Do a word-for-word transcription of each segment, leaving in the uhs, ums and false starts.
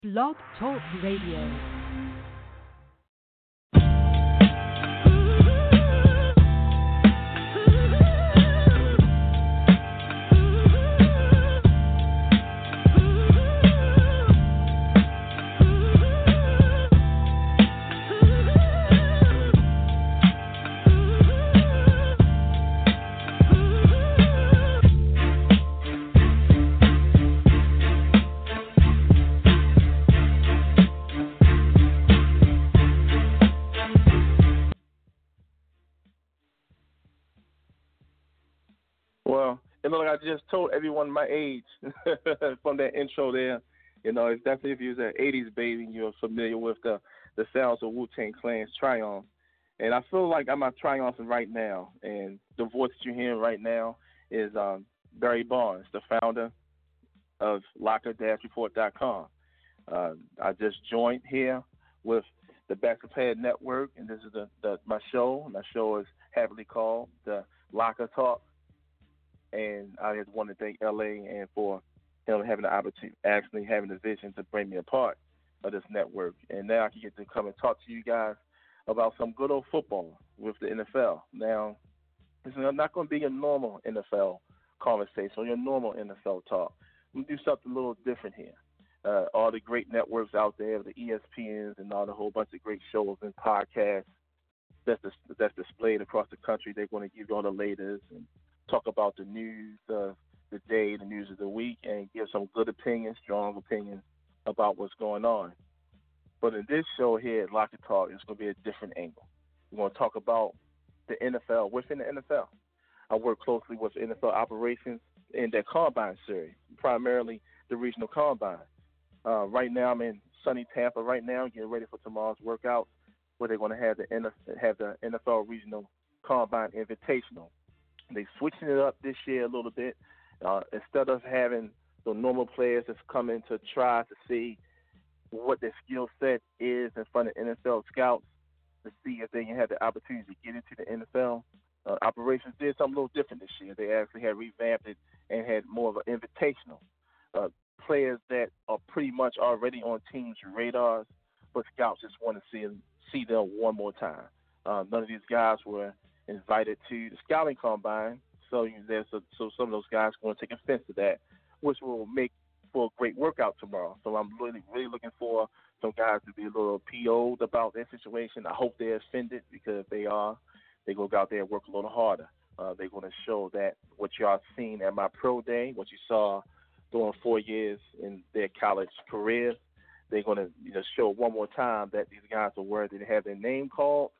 Blog Talk Radio. Well, you know, like I just told everyone my age from that intro there. You know, it's definitely if you're an eighties baby, you're familiar with the, the sounds of Wu-Tang Clan's Triumph. And I feel like I'm triumphing right now. And the voice that you're hearing right now is um, Barry Bonds, the founder of locker report dot com. Uh, I just joined here with the Basketball Player Network, and this is the, the my show. My show is happily called the Locker Talk. And I just want to thank L A and for him having the opportunity, actually having the vision to bring me a part of this network. And now I can get to come and talk to you guys about some good old football with the N F L. Now, it's not going to be your normal N F L conversation or your normal N F L talk. We'll do something a little different here. Uh, all the great networks out there, the E S P Ns and all the whole bunch of great shows and podcasts that's, that's displayed across the country, they're going to give you all the latest and talk about the news of the day, the news of the week, and give some good opinions, strong opinions about what's going on. But in this show here at Locker Talk, it's going to be a different angle. We're going to talk about the N F L within the N F L. I work closely with N F L operations in their combine series, primarily the regional combine. Uh, right now, I'm in sunny Tampa right now, getting ready for tomorrow's workout, where they're going to have the N F L, have the N F L Regional Combine Invitational. They switching it up this year a little bit. Uh, instead of having the normal players that's coming to try to see what their skill set is in front of N F L scouts to see if they can have the opportunity to get into the N F L, uh, operations did something a little different this year. They actually had revamped it and had more of an invitational. Uh, players that are pretty much already on teams' radars, but scouts just want to see them, see them one more time. Uh, none of these guys were invited to the scouting combine, so there's a, so some of those guys are going to take offense to that, which will make for a great workout tomorrow. So I'm really, really looking for some guys to be a little P O'd about their situation. I hope they're offended, because if they are, they're going to go out there and work a little harder. Uh, they're going to show that what y'all seen at my pro day, what you saw during four years in their college careers, they're going to, you know, show one more time that these guys are worthy to have their name called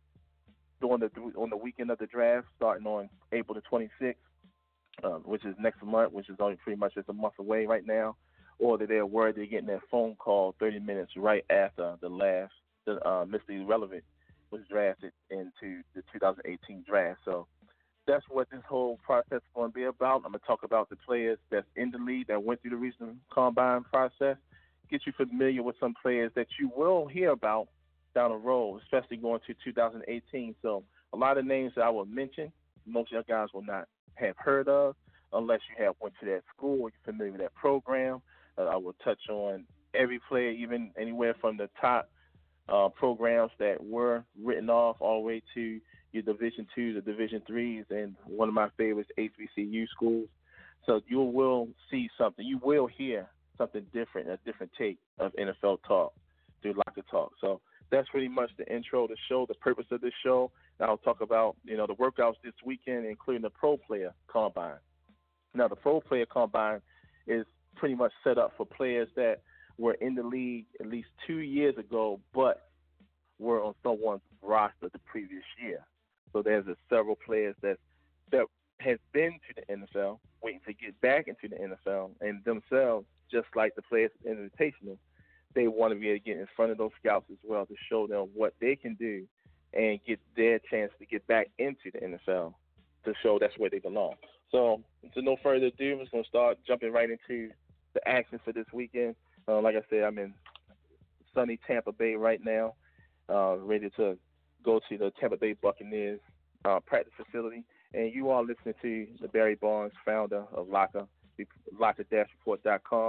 during the on the weekend of the draft, starting on April the twenty-sixth, uh, which is next month, which is only pretty much just a month away right now, or that they're worthy of getting that phone call thirty minutes right after the last, the uh, Mister Irrelevant was drafted into the two thousand eighteen draft. So that's what this whole process is going to be about. I'm going to talk about the players that's in the league that went through the recent combine process, get you familiar with some players that you will hear about down the road, especially going to two thousand eighteen. So a lot of names that I will mention, most of you guys will not have heard of unless you have went to that school or you're familiar with that program. Uh, I will touch on every player, even anywhere from the top uh, programs that were written off all the way to your Division two, the Division threes, and one of my favorites, H B C U schools. So you will see something. You will hear something different, a different take of N F L talk through Locker Talk. So that's pretty much the intro to the show, the purpose of this show. And I'll talk about, you know, the workouts this weekend, including the Pro Player Combine. Now, the Pro Player Combine is pretty much set up for players that were in the league at least two years ago, but were on someone's roster the previous year. So there's a several players that that has been to the N F L, waiting to get back into the N F L, and themselves, just like the players in the Invitational, they want to be able to get in front of those scouts as well to show them what they can do and get their chance to get back into the N F L to show that's where they belong. So, to no further ado, I'm just going to start jumping right into the action for this weekend. Uh, like I said, I'm in sunny Tampa Bay right now, uh, ready to go to the Tampa Bay Buccaneers uh, practice facility. And you are listening to the Barry Bonds, founder of Locker, locker report dot com.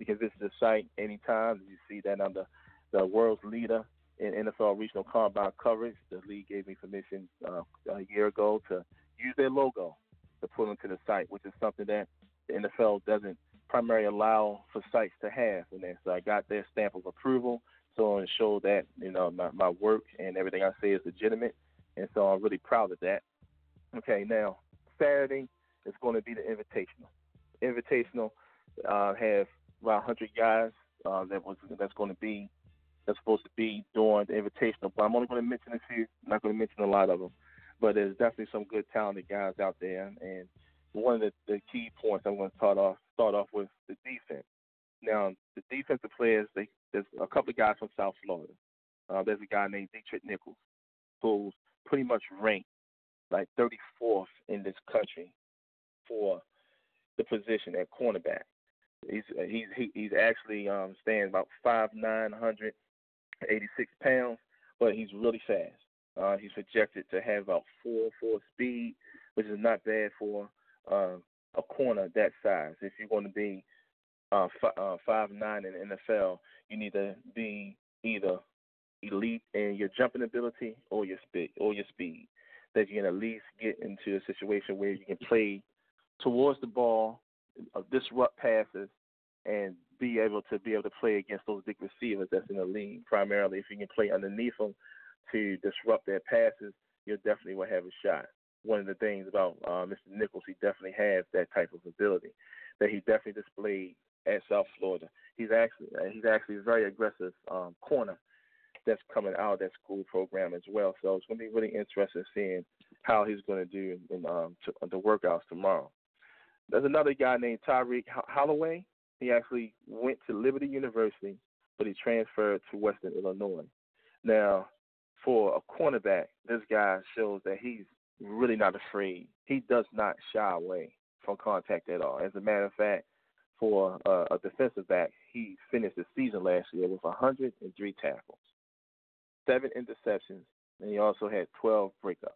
You can visit the site anytime. You see that I'm the, the world's leader in N F L regional combine coverage. The league gave me permission uh, a year ago to use their logo to put onto the site, which is something that the N F L doesn't primarily allow for sites to have. And then, so I got their stamp of approval, so to show that you know my, my work and everything I say is legitimate. And so I'm really proud of that. Okay, now Saturday is going to be the Invitational. Invitational uh, have about one hundred guys uh, that was that's going to be that's supposed to be during the Invitational. But I'm only going to mention a few. I'm not going to mention a lot of them. But there's definitely some good talented guys out there. And one of the, the key points I'm going to start off start off with the defense. Now the defensive players, they, there's a couple of guys from South Florida. Uh, there's a guy named Detrick Nichols, who's pretty much ranked like thirty-fourth in this country for the position at cornerback. He's he's he's actually um, stands about five nine, one hundred eighty-six pounds, but he's really fast. Uh, he's projected to have about four four speed, which is not bad for uh, a corner that size. If you're going to be uh, f- uh, five nine in the N F L, you need to be either elite in your jumping ability or your speed or your speed. That you can at least get into a situation where you can play towards the ball, uh, disrupt passes, and be able to be able to play against those big receivers that's in the league. Primarily, if you can play underneath them to disrupt their passes, you definitely will have a shot. One of the things about uh, Mister Nichols, he definitely has that type of ability that he definitely displayed at South Florida. He's actually uh, he's actually a very aggressive um, corner that's coming out of that school program as well. So it's going to be really interesting seeing how he's going to do in um, to, the workouts tomorrow. There's another guy named Tyreek Holloway. He actually went to Liberty University, but he transferred to Western Illinois. Now, for a cornerback, this guy shows that he's really not afraid. He does not shy away from contact at all. As a matter of fact, for uh, a defensive back, he finished the season last year with one hundred three tackles, seven interceptions, and he also had twelve breakups.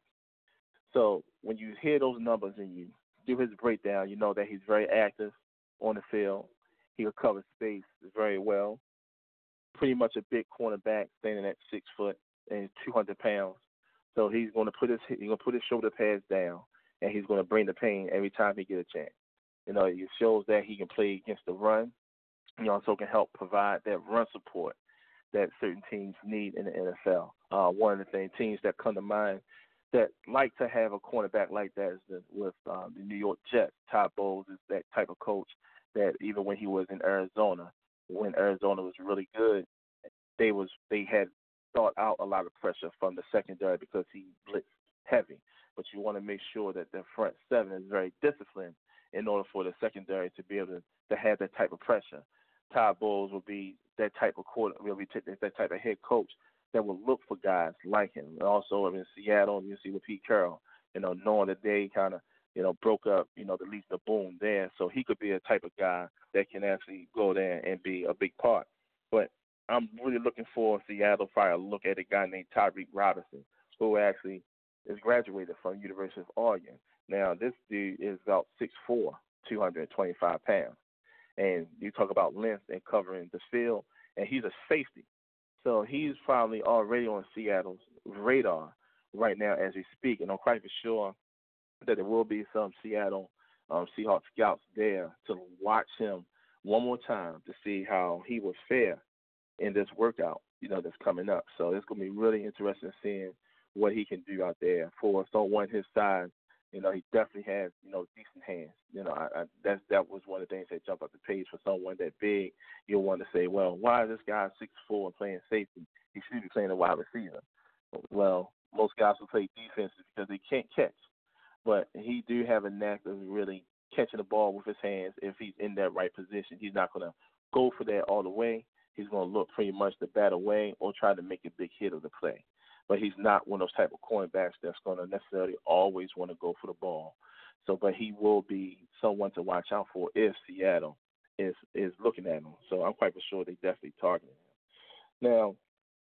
So when you hear those numbers and you do his breakdown, you know that he's very active on the field. He will cover space very well. Pretty much a big cornerback, standing at six foot and two hundred pounds. So he's going to put his he's going to put his shoulder pads down, and he's going to bring the pain every time he gets a chance. You know, it shows that he can play against the run. He also can help provide that run support that certain teams need in the N F L. Uh, one of the things, teams that come to mind that like to have a cornerback like that is the, with um, the New York Jets. Todd Bowles is that type of coach that even when he was in Arizona, when Arizona was really good, they was they had thought out a lot of pressure from the secondary because he blitzed heavy. But you want to make sure that the front seven is very disciplined in order for the secondary to be able to, to have that type of pressure. Todd Bowles will be that type of quarter, will be that type of head coach that will look for guys like him. And also in Seattle, you see with Pete Carroll, you know, knowing that they kind of, you know, broke up, you know, the least the boom there. So he could be a type of guy that can actually go there and be a big part. But I'm really looking for Seattle probably to look at a guy named Tyreek Robinson, who actually is graduated from University of Oregon. Now, this dude is about six foot four, two hundred twenty-five pounds. And you talk about length and covering the field, and he's a safety. So he's probably already on Seattle's radar right now as we speak. And I'm quite for sure that there will be some Seattle um, Seahawks scouts there to watch him one more time to see how he will fare in this workout, you know, that's coming up. So it's going to be really interesting seeing what he can do out there for someone his size. You know, he definitely has, you know, decent hands. You know, I, I, that's, that was one of the things that jumped up the page for someone that big. You'll want to say, well, why is this guy six foot four and playing safety? He should be playing a wide receiver. Well, most guys will play defense because they can't catch. But he do have a knack of really catching the ball with his hands if he's in that right position. He's not going to go for that all the way. He's going to look pretty much to bat away or try to make a big hit of the play. But he's not one of those type of cornerbacks that's going to necessarily always want to go for the ball. So, but he will be someone to watch out for if Seattle is is looking at him. So I'm quite sure they definitely targeting him. Now,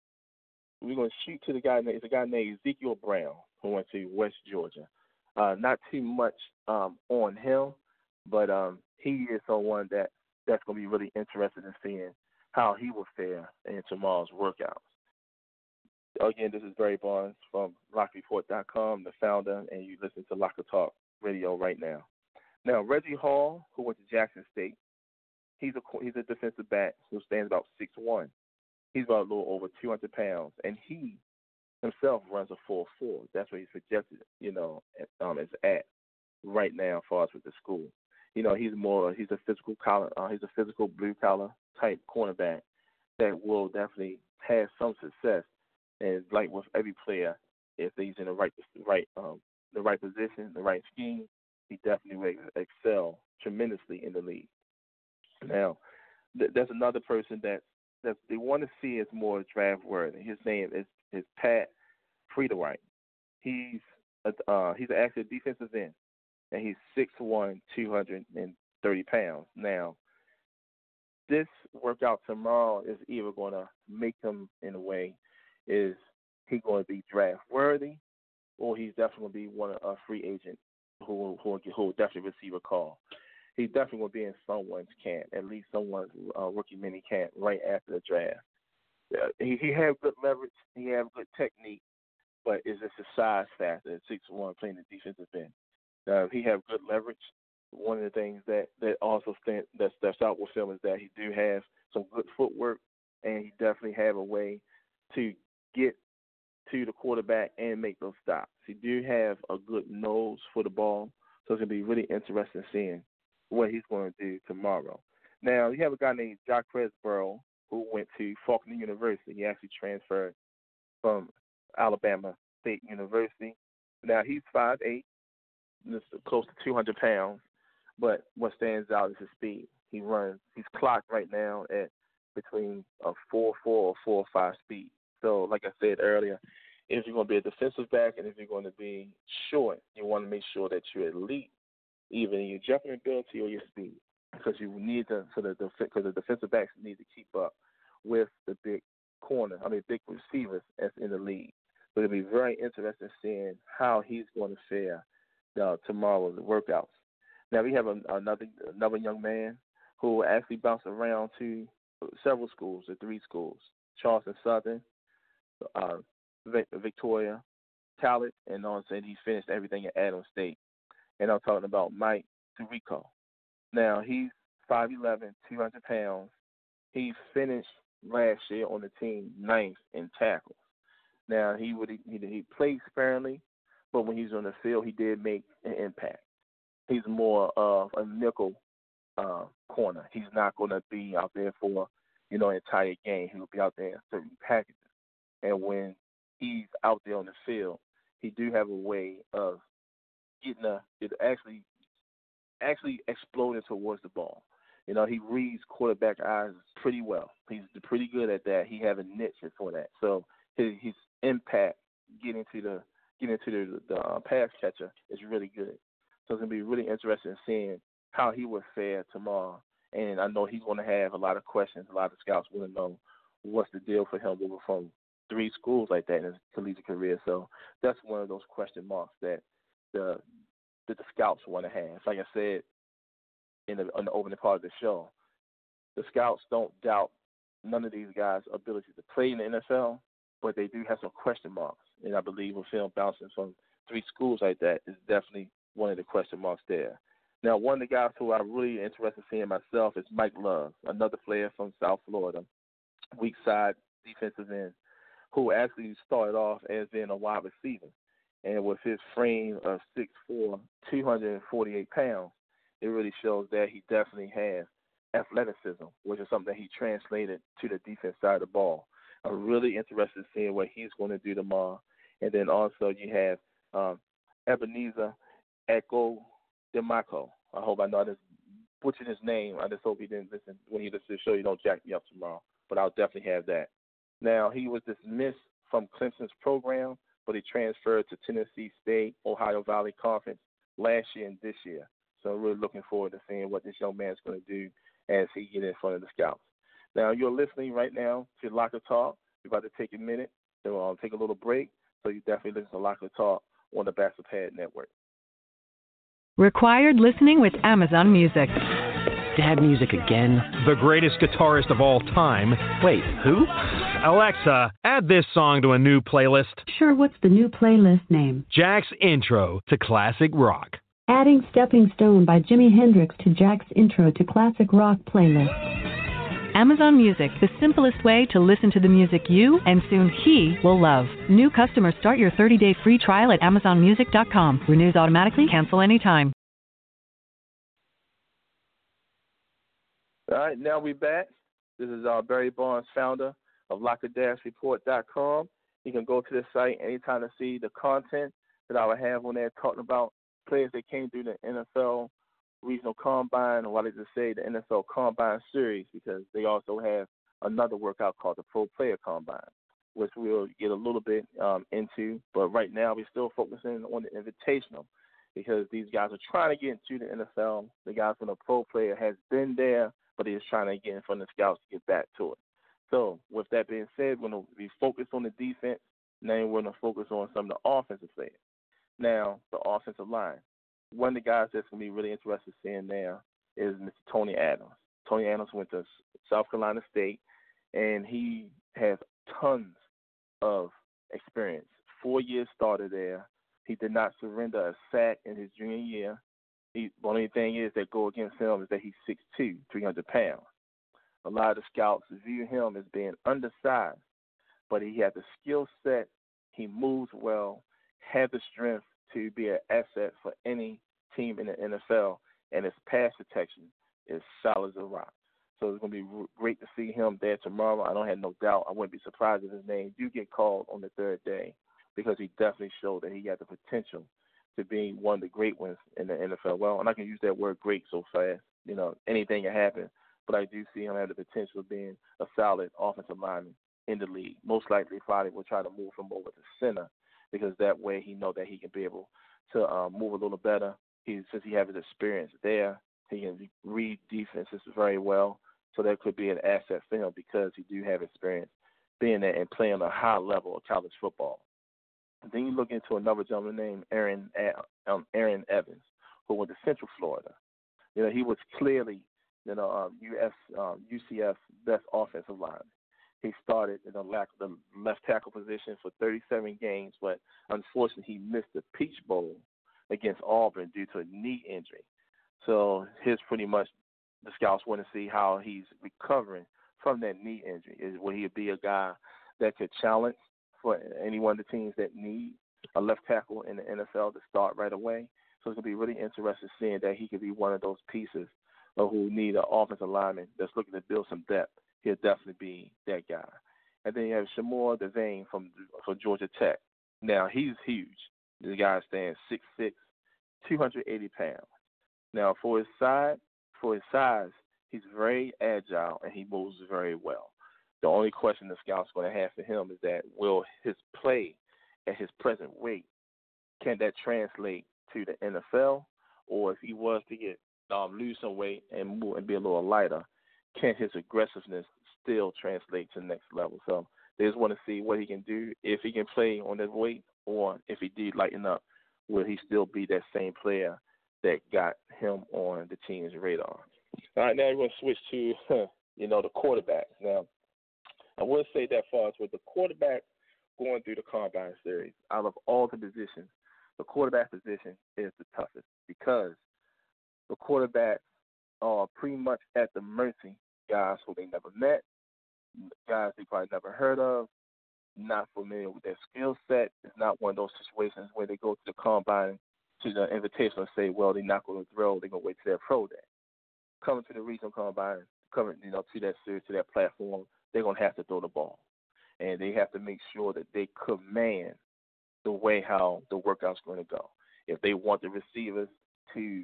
we're going to shoot to the guy. It's a guy named Ezekiel Brown who went to West Georgia. Uh, not too much um, on him, but um, he is someone that that's going to be really interested in seeing how he will fare in tomorrow's workouts. Again, this is Barry Barnes from Lock Report dot com, the founder, and you listen to Locker Talk Radio right now. Now, Reggie Hall, who went to Jackson State, he's a he's a defensive back who stands about six one. He's about a little over two hundred pounds, and he himself runs a four four. That's what he's projected, you know, um, is at right now as far as with the school. You know, he's more he's a physical collar, uh, he's a physical blue collar type cornerback that will definitely have some success. And like with every player, if he's in the right right um, the right position, the right scheme, he definitely will excel tremendously in the league. Now, th- there's another person that that they want to see as more draft worthy. His name is, is Pat Friedewright. He's a, uh, he's actually a defensive end, and he's six one, two hundred thirty pounds. Now, this workout tomorrow is either going to make him, in a way, is he going to be draft worthy, or he's definitely going to be one a free agent who who who will definitely receive a call. He's definitely going to be in someone's camp, at least someone's uh, rookie mini camp right after the draft. Uh, he he has good leverage, he has good technique, but it's just a size factor at six one playing the defensive end. Uh, he has good leverage. One of the things that, that also stand, that steps out with him is that he do have some good footwork, and he definitely have a way to get to the quarterback and make those stops. He do have a good nose for the ball, so it's going to be really interesting seeing what he's going to do tomorrow. Now, you have a guy named Jacquez Burrow who went to Faulkner University. He actually transferred from Alabama State University. Now, he's five eight, close to two hundred pounds, but what stands out is his speed. He runs, he's clocked right now at between a four four or four five speed. So, like I said earlier, if you're going to be a defensive back and if you're going to be short, you want to make sure that you're elite, either in your jumping ability or your speed, because you need to, so the because the defensive backs need to keep up with the big corner, I mean big receivers that's in the league. So it'll be very interesting seeing how he's going to fare uh, tomorrow in the workouts. Now we have a, another another young man who actually bounced around to several schools, or three schools: Charleston Southern, uh, Victoria, College, and on saying he finished everything at Adams State. And I'm talking about Mike Tirico. Now, he's five eleven, two hundred pounds. He finished last year on the team ninth in tackles. Now, he would he, he played sparingly, but when he's on the field, he did make an impact. He's more of a nickel uh, corner. He's not going to be out there for, you know, an entire game. He'll be out there in certain packages. And when he's out there on the field, he do have a way of getting a, it actually actually exploding towards the ball. You know, he reads quarterback eyes pretty well. He's pretty good at that. He has a niche for that. So his, his impact getting to the getting to the, the uh, pass catcher is really good. So it's going to be really interesting seeing how he will fare tomorrow. And I know he's going to have a lot of questions. A lot of scouts want to know what's the deal for him moving from three schools like that in his collegiate career. So that's one of those question marks that the that the scouts want to have. Like I said in the, in the opening part of the show, the scouts don't doubt none of these guys' ability to play in the N F L, but they do have some question marks. And I believe with him bouncing from three schools like that is definitely one of the question marks there. Now, one of the guys who I'm really interested in seeing myself is Mike Love, another player from South Florida, weak side defensive end, who actually started off as being a wide receiver. And with his frame of six four, two hundred forty-eight pounds, it really shows that he definitely has athleticism, which is something that he translated to the defense side of the ball. I'm really interested in seeing what he's going to do tomorrow. And then also you have um, Ebenezer Echo Demaco. I hope I know I just butchered his name. I just hope he didn't listen when he listens to the show. You don't jack me up tomorrow. But I'll definitely have that. Now, he was dismissed from Clemson's program, but he transferred to Tennessee State, Ohio Valley Conference last year and this year. So I'm really looking forward to seeing what this young man's going to do as he gets in front of the scouts. Now, you're listening right now to Locker Talk. We're about to take a minute to uh, take a little break, so you definitely listen to Locker Talk on the Bachelor Pad Network. Required listening with Amazon Music. dad music again? The greatest guitarist of all time. Wait, who? Alexa, add this song to a new playlist. Sure, what's the new playlist name? Jack's Intro to Classic Rock. Adding Stepping Stone by Jimi Hendrix to Jack's Intro to Classic Rock playlist. Amazon Music, the simplest way to listen to the music you and soon he will love. New customers start your thirty-day free trial at amazon music dot com. Renews automatically, cancel anytime. All right, now we're back. This is uh, Barry Barnes, founder of locker dash report dot com. You can go to the site anytime to see the content that I will have on there talking about players that came through the N F L Regional Combine, or what I just say, the N F L Combine Series, because they also have another workout called the Pro Player Combine, which we'll get a little bit um, into. But right now we're still focusing on the Invitational because these guys are trying to get into the N F L. The guy from the Pro Player has been there, but he's trying to get in front of the scouts to get back to it. So with that being said, we're going to be focused on the defense. Now we're going to focus on some of the offensive players. Now, the offensive line. One of the guys that's going to be really interested seeing there is Mister Tony Adams. Tony Adams went to South Carolina State, and he has tons of experience. Four years started there. He did not surrender a sack in his junior year. He, the only thing is that go against him is that he's six two, three hundred pounds. A lot of the scouts view him as being undersized, but he had the skill set. He moves well, had the strength to be an asset for any team in the N F L, and his pass protection is solid as a rock. So it's going to be great to see him there tomorrow. I don't have no doubt. I wouldn't be surprised if his name do get called on the third day because he definitely showed that he had the potential to be one of the great ones in the N F L. Well, and I can use that word great so fast. You know, anything can happen, but I do see him have the potential of being a solid offensive lineman in the league. Most likely, probably will try to move him over to center because that way he know that he can be able to um, move a little better. He, since he has his experience there, he can read defenses very well. So that could be an asset for him because he do have experience being there and playing a high level of college football. And then you look into another gentleman named Aaron um, Aaron Evans, who went to Central Florida. You know, he was clearly, you know, um, U S um, U C F's best offensive lineman. He started in the, lack, the left tackle position for thirty-seven games, but unfortunately he missed the Peach Bowl against Auburn due to a knee injury. So his pretty much the scouts want to see how he's recovering from that knee injury. Is will he be a guy that could challenge for any one of the teams that need a left tackle in the N F L to start right away? So it's going to be really interesting seeing that he could be one of those pieces of who need an offensive lineman that's looking to build some depth. He'll definitely be that guy. And then you have Shamor Devane from from Georgia Tech. Now, he's huge. This guy stands six six, two hundred eighty pounds. Now, for his size, for his size, he's very agile and he moves very well. The only question the scouts are going to have for him is that will his play at his present weight, can that translate to the N F L? Or if he was to get um, lose some weight and move and be a little lighter, can his aggressiveness still translate to the next level? So they just want to see what he can do, if he can play on that weight, or if he did lighten up, will he still be that same player that got him on the team's radar? All right, now we're going to switch to, you know, the quarterback. Now, I will say that far as with the quarterback going through the Combine Series, out of all the positions, the quarterback position is the toughest because the quarterbacks are pretty much at the mercy guys who they never met, guys they probably never heard of, not familiar with their skill set. It's not one of those situations where they go to the combine, to the invitation and say, well, they're not going to throw, they're going to wait to their pro day. Coming to the regional combine, coming, you know, to that series, to that platform, they're going to have to throw the ball. And they have to make sure that they command the way how the workout's going to go. If they want the receivers to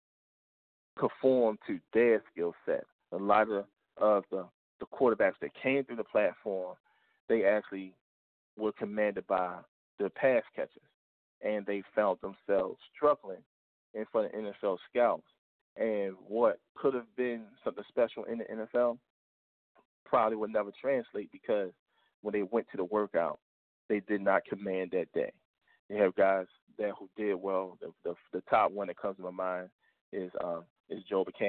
conform to their skill set, a lot of, of the, the quarterbacks that came through the platform, they actually were commanded by the pass catchers, and they found themselves struggling in front of N F L scouts. And what could have been something special in the N F L probably would never translate because when they went to the workout, they did not command that day. You have guys there who did well. The, the, the top one that comes to my mind is uh, is Joe Buchanan,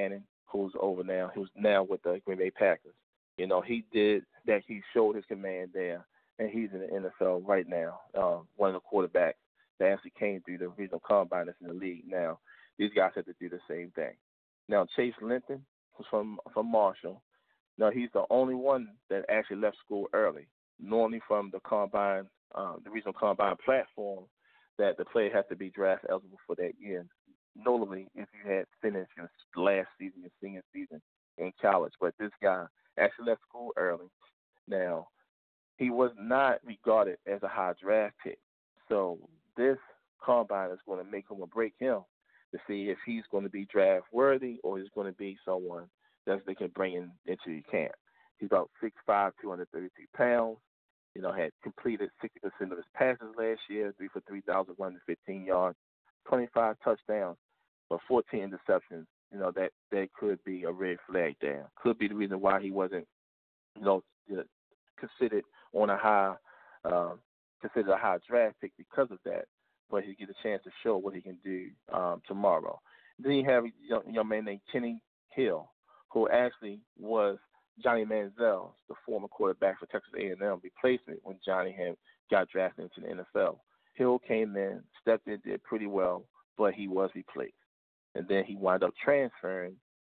who's over now, who's now with the Green Bay Packers. You know, he did that. He showed his command there, and he's in the N F L right now. Uh, one of the quarterbacks that actually came through the regional combine that's in the league now. These guys have to do the same thing. Now, Chase Linton, who's from from Marshall, now he's the only one that actually left school early. Normally from the combine, uh, the regional combine platform, that the player has to be draft eligible for that year. Notably, if you had finished your last season, your senior season in college. But this guy actually left school early. Now, he was not regarded as a high draft pick. So this combine is going to make him or break him to see if he's going to be draft worthy or he's going to be someone that they can bring in into your camp. He's about six five, two hundred thirty-two pounds. You know, had completed sixty percent of his passes last year, three for three thousand one hundred fifteen yards, twenty-five touchdowns, but fourteen interceptions. You know, that, that could be a red flag there. Could be the reason why he wasn't, you know, considered on a high, uh, considered a high draft pick because of that. But he gets a chance to show what he can do um, tomorrow. Then you have a young, young man named Kenny Hill, who actually was Johnny Manziel, the former quarterback for Texas A and M replacement when Johnny had got drafted into the N F L. Hill came in, stepped in, did pretty well, but he was replaced. And then he wound up transferring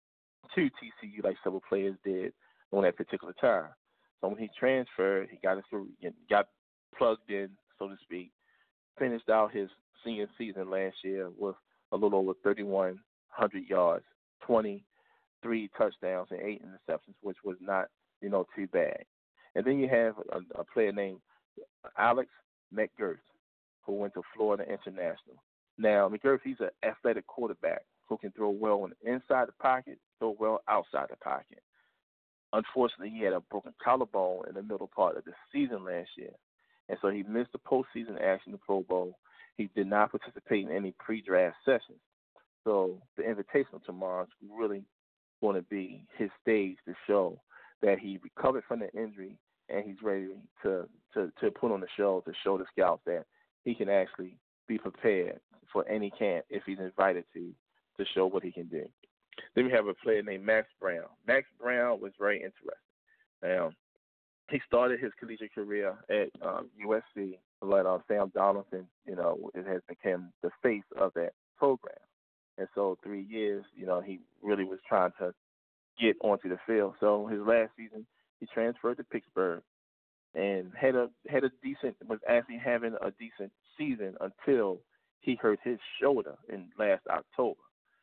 to T C U like several players did on that particular time. So when he transferred, he got through, got plugged in, so to speak, finished out his senior season last year with a little over thirty-one hundred yards, twenty-three touchdowns, and eight interceptions, which was not, you know, too bad. And then you have a, a player named Alex McGirth, who went to Florida International. Now, McGirth, he's an athletic quarterback who can throw well on the inside the pocket, throw well outside the pocket. Unfortunately, he had a broken collarbone in the middle part of the season last year, and so he missed the postseason action, the Pro Bowl. He did not participate in any pre-draft sessions. So the Invitational tomorrow is really going to be his stage to show that he recovered from the injury and he's ready to, to, to put on the show, to show the scouts that he can actually be prepared for any camp if he's invited to, to show what he can do. Then we have a player named Max Brown. Max Brown was very interesting. Now, he started his collegiate career at um, U S C, let uh, Sam Donaldson, you know, it has become the face of that program. And so three years, you know, he really was trying to get onto the field. So his last season, he transferred to Pittsburgh and had a had a decent, was actually having a decent season until he hurt his shoulder in last October.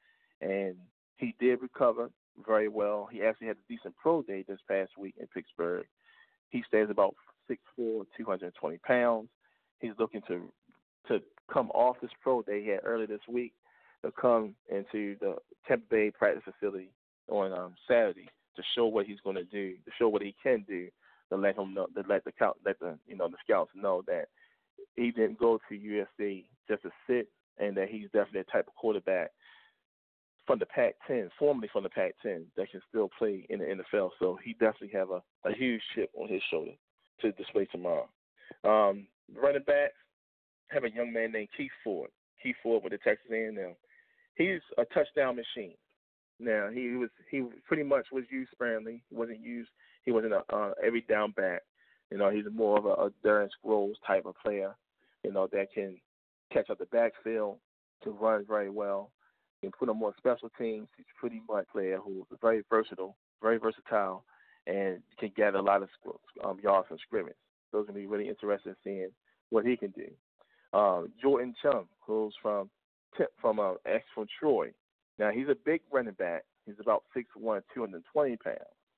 And he did recover very well. He actually had a decent pro day this past week in Pittsburgh. He stands about six foot four, two hundred twenty pounds. He's looking to to come off this pro day he had earlier this week to come into the Tampa Bay practice facility on um, Saturday to show what he's going to do, to show what he can do, to let him know, to let the let the you know the scouts know that he didn't go to U S C just to sit, and that he's definitely a type of quarterback from the Pac ten, formerly from the Pac ten, that can still play in the N F L. So he definitely have a, a huge chip on his shoulder to display tomorrow. Um, running backs, have a young man named Keith Ford. Keith Ford with the Texas A and M. He's a touchdown machine. Now he was he pretty much was used sparingly. He wasn't used. He wasn't a uh, every down back. You know, he's more of a, a Darren Sproles type of player. You know, that can catch up the backfield, to run very well. Can put him on special teams. He's pretty much a player who is very versatile, very versatile, and can gather a lot of um, yards from scrimmage. So it's going to be really interesting in seeing what he can do. Um, Jordan Chung, who's from from uh, ex from Troy. Now he's a big running back. He's about six one, two hundred twenty pounds.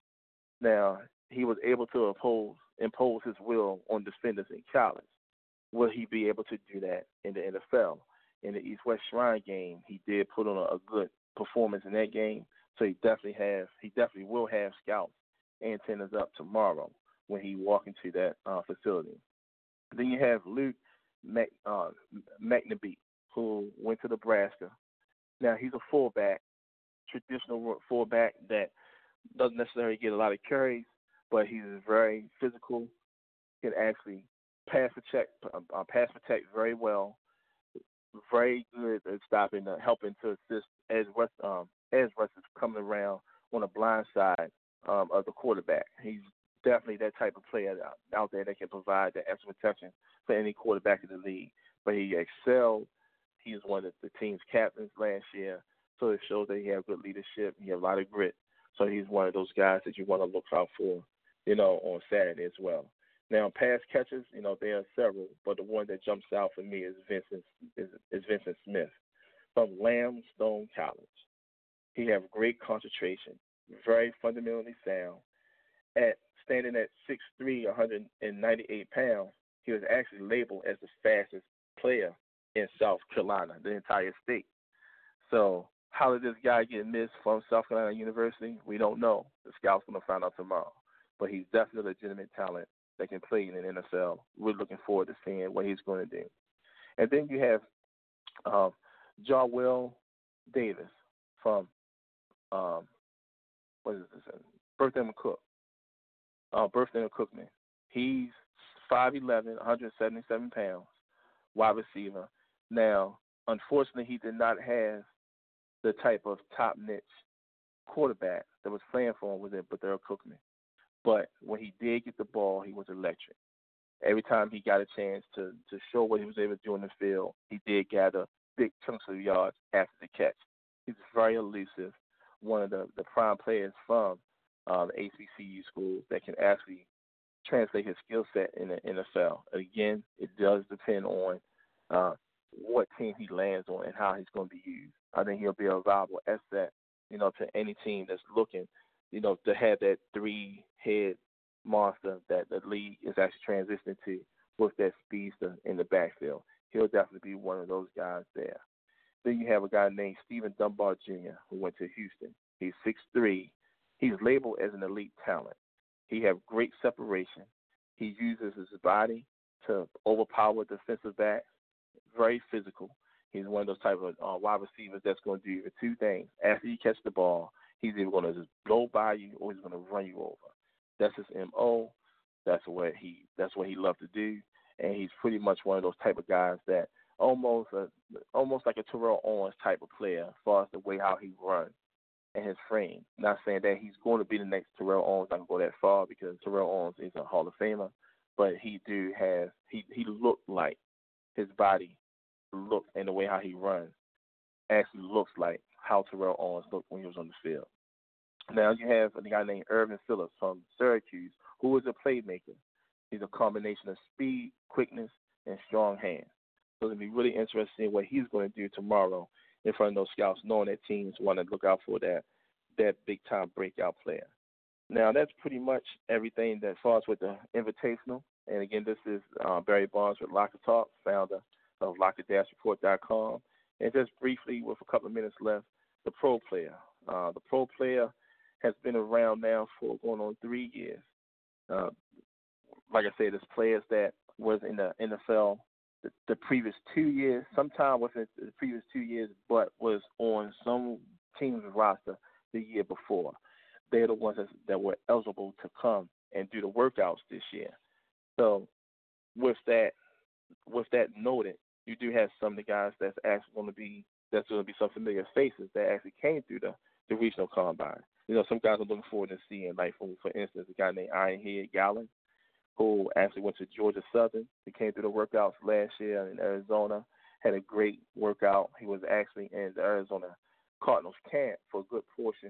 Now he was able to oppose, impose his will on defenders in college. Will he be able to do that in the N F L? In the East-West Shrine game, he did put on a, a good performance in that game. So he definitely have, he definitely will have scouts antennas up tomorrow when he walk into that uh, facility. Then you have Luke Mac, uh, McNabb, who went to Nebraska. Now he's a fullback, traditional fullback that doesn't necessarily get a lot of carries, but he's very physical. Can actually pass protect, uh, pass protect very well. very good at stopping, uh, helping to assist as West, um, as Russ is coming around on the blind side um, of the quarterback. He's definitely that type of player out, out there that can provide that extra protection for any quarterback in the league. But he excelled. He was one of the team's captains last year, so it shows that he has good leadership. He has a lot of grit. So he's one of those guys that you want to look out for, you know, on Saturday as well. Now, pass catchers, you know, there are several, but the one that jumps out for me is Vincent is, is Vincent Smith from Lamstone College. He has great concentration, very fundamentally sound. At standing at six three, one hundred ninety-eight pounds, he was actually labeled as the fastest player in South Carolina, the entire state. So how did this guy get missed from South Carolina University? We don't know. The scouts going to find out tomorrow. But he's definitely a legitimate talent that can play in the N F L. We're looking forward to seeing what he's going to do. And then you have um, Jarwell Davis from, um, what is this, Bertram Cook. Uh, Bertram Cookman. He's five eleven, one hundred seventy-seven pounds, wide receiver. Now, unfortunately, he did not have the type of top niche quarterback that was playing for him was it Bertram Cookman. But when he did get the ball, he was electric. Every time he got a chance to, to show what he was able to do in the field, he did gather big chunks of yards after the catch. He's very elusive, one of the, the prime players from uh, the H B C U schools that can actually translate his skill set in the N F L. Again, it does depend on uh, what team he lands on and how he's going to be used. I think he'll be a valuable asset, you know, to any team that's looking, you know, to have that three-head monster that the league is actually transitioning to with that speedster in the backfield. He'll definitely be one of those guys there. Then you have a guy named Stephen Dunbar Junior who went to Houston. He's six three. He's labeled as an elite talent. He has great separation. He uses his body to overpower defensive backs. Very physical. He's one of those type of uh, wide receivers that's going to do either two things. After you catch the ball, he's either going to just blow by you or he's going to run you over. That's his M O. That's what he that's what he loves to do. And he's pretty much one of those type of guys that almost a, almost like a Terrell Owens type of player as far as the way how he runs and his frame. Not saying that he's going to be the next Terrell Owens. I can go that far because Terrell Owens is a Hall of Famer, but he do have he he looked like his body look and the way how he runs actually looks like how Terrell Owens looked when he was on the field. Now you have a guy named Irvin Phillips from Syracuse, who is a playmaker. He's a combination of speed, quickness, and strong hands. So it'll be really interesting what he's going to do tomorrow in front of those scouts, knowing that teams want to look out for that that big time breakout player. Now that's pretty much everything that far as with the invitational. And again, this is uh, Barry Barnes with Locker Talk, founder of locker dash report dot com. And just briefly, with a couple of minutes left, the pro player. Uh, the pro player has been around now for going on three years. Uh, like I said, there's players that was in the N F L the, the previous two years, sometime within the previous two years, but was on some team's roster the year before. They're the ones that, that were eligible to come and do the workouts this year. So with that, with that noted, you do have some of the guys that's actually going to be that's going to be some familiar faces that actually came through the, the regional combine. You know, some guys are looking forward to seeing, like for, for instance, a guy named Ironhead Gallen, who actually went to Georgia Southern. He came through the workouts last year in Arizona, had a great workout. He was actually in the Arizona Cardinals camp for a good portion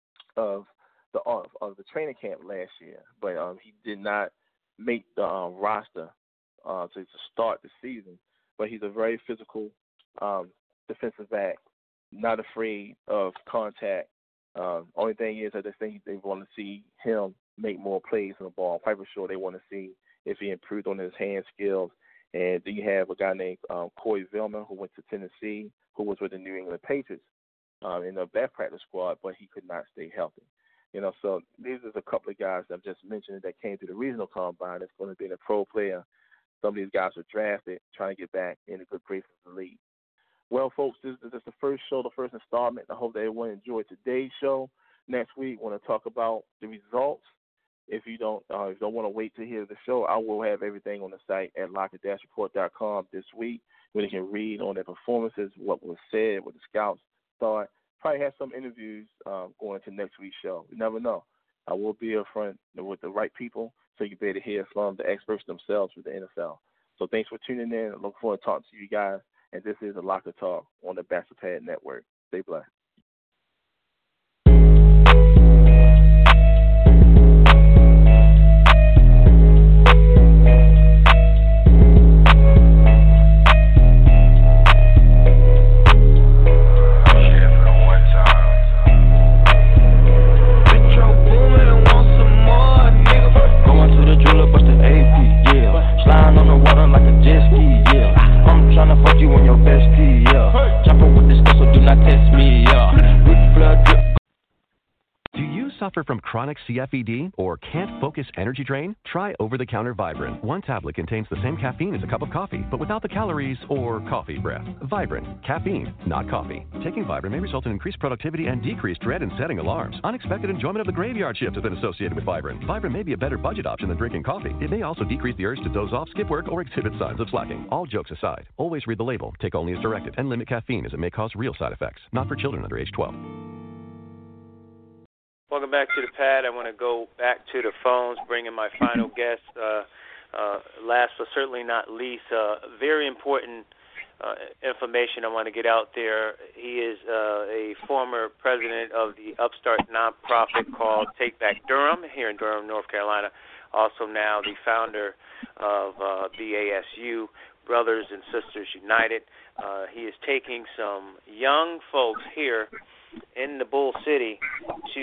of the of, of the training camp last year, but um, he did not make the um, roster uh, to, to start the season. But he's a very physical um, defensive back, not afraid of contact. Um, only thing is that they think they want to see him make more plays on the ball. I'm quite sure they want to see if he improved on his hand skills. And then you have a guy named um, Corey Velma, who went to Tennessee, who was with the New England Patriots um, in the back practice squad, but he could not stay healthy. You know, so these are a couple of guys I've just mentioned that came through the regional combine that's going to be a pro player. Some of these guys were drafted, trying to get back in the good graces of the league. Well, folks, this is just the first show, the first installment. I hope that everyone enjoyed today's show. Next week, I want to talk about the results if you don't uh, if you don't want to wait to hear the show, I will have everything on the site at locker dash report dot com this week, where you can read on their performances, what was said, what the scouts thought. Probably have some interviews um, going into next week's show. You never know. I will be up front with the right people, so you can be able to hear from the experts themselves with the N F L. So thanks for tuning in. I look forward to talking to you guys. And this is a Locker Talk on the Bachelor Pad Network. Stay blessed. Suffer from chronic C F E D or can't focus energy drain? Try over-the-counter Vibrant. One tablet contains the same caffeine as a cup of coffee, but without the calories or coffee breath. Vibrant. Caffeine, not coffee. Taking Vibrant may result in increased productivity and decreased dread in setting alarms. Unexpected enjoyment of the graveyard shift has been associated with Vibrant. Vibrant may be a better budget option than drinking coffee. It may also decrease the urge to doze off, skip work, or exhibit signs of slacking. All jokes aside, always read the label, take only as directed, and limit caffeine as it may cause real side effects. Not for children under age twelve. Welcome back to the pad. I want to go back to the phones, bring in my final guest. Uh, uh, last but certainly not least, uh, very important uh, information I want to get out there. He is uh, a former president of the upstart nonprofit called Take Back Durham here in Durham, North Carolina. Also now the founder of uh, B A S U, Brothers and Sisters United. Uh, he is taking some young folks here in the Bull City to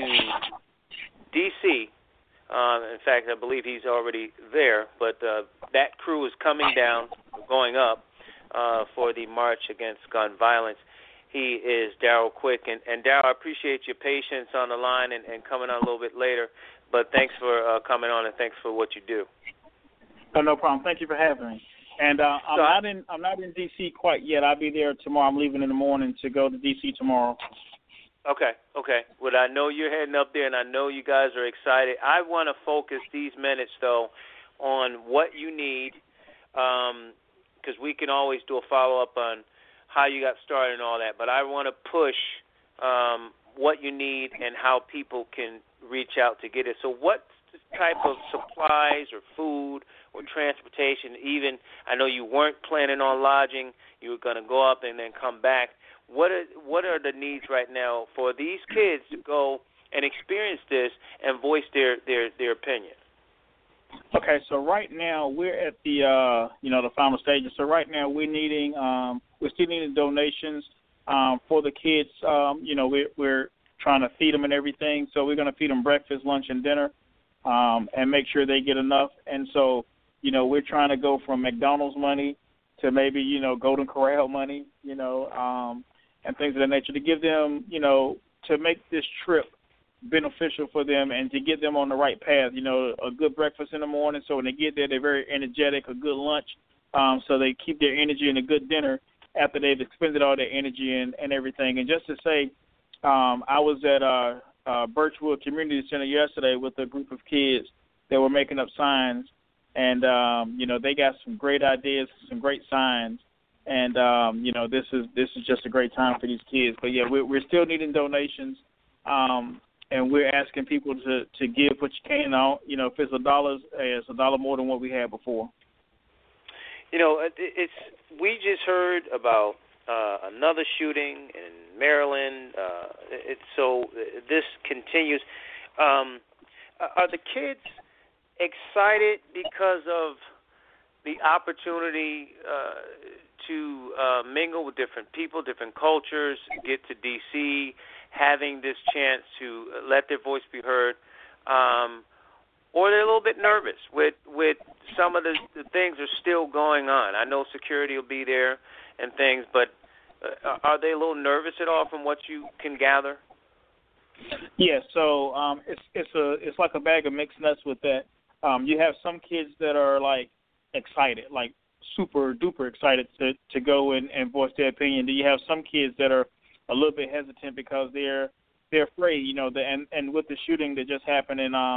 D C Um, in fact, I believe he's already there, but uh, that crew is coming down, going up uh, for the March Against Gun Violence. He is Daryl Quick. And, and Daryl, I appreciate your patience on the line and, and coming on a little bit later, but thanks for uh, coming on and thanks for what you do. Oh, no problem. Thank you for having me. And uh, I'm so, not in I'm not in D C quite yet. I'll be there tomorrow. I'm leaving in the morning to go to D C tomorrow. Okay, okay. Well, I know you're heading up there, and I know you guys are excited. I want to focus these minutes, though, on what you need, because um, we can always do a follow-up on how you got started and all that. But I want to push um, what you need and how people can reach out to get it. So what type of supplies or food or transportation, even, I know you weren't planning on lodging. You were going to go up and then come back. What are what are the needs right now for these kids to go and experience this and voice their, their, their opinion? Okay, so right now we're at the uh, you know the final stages. So right now we're needing um, we're still needing donations um, for the kids. Um, you know we're we're trying to feed them and everything. So we're going to feed them breakfast, lunch, and dinner, um, and make sure they get enough. And so you know we're trying to go from McDonald's money to maybe you know Golden Corral money. You know. Um, and things of that nature, to give them, you know, to make this trip beneficial for them and to get them on the right path, you know, a good breakfast in the morning so when they get there they're very energetic, a good lunch um, so they keep their energy, and a good dinner after they've expended all their energy and, and everything. And just to say, um, I was at uh, uh, Birchwood Community Center yesterday with a group of kids that were making up signs, and, um, you know, they got some great ideas, some great signs. And, um, you know, this is this is just a great time for these kids. But, yeah, we're, we're still needing donations, um, and we're asking people to, to give what you can out. You know, if it's a dollar, it's a dollar more than what we had before. You know, it's we just heard about uh, another shooting in Maryland. Uh, it's so this continues. Um, are the kids excited because of the opportunity uh, to uh, mingle with different people, different cultures, get to D C, having this chance to let their voice be heard, um, or they're a little bit nervous with, with some of the, the things that are still going on? I know security will be there and things, but uh, are they a little nervous at all from what you can gather? Yeah, so um, it's it's a it's like a bag of mixed nuts with that. Um, you have some kids that are like excited, like super duper excited to, to go and, and voice their opinion. Then you have some kids that are a little bit hesitant because they're they're afraid, you know. The, and and with the shooting that just happened in um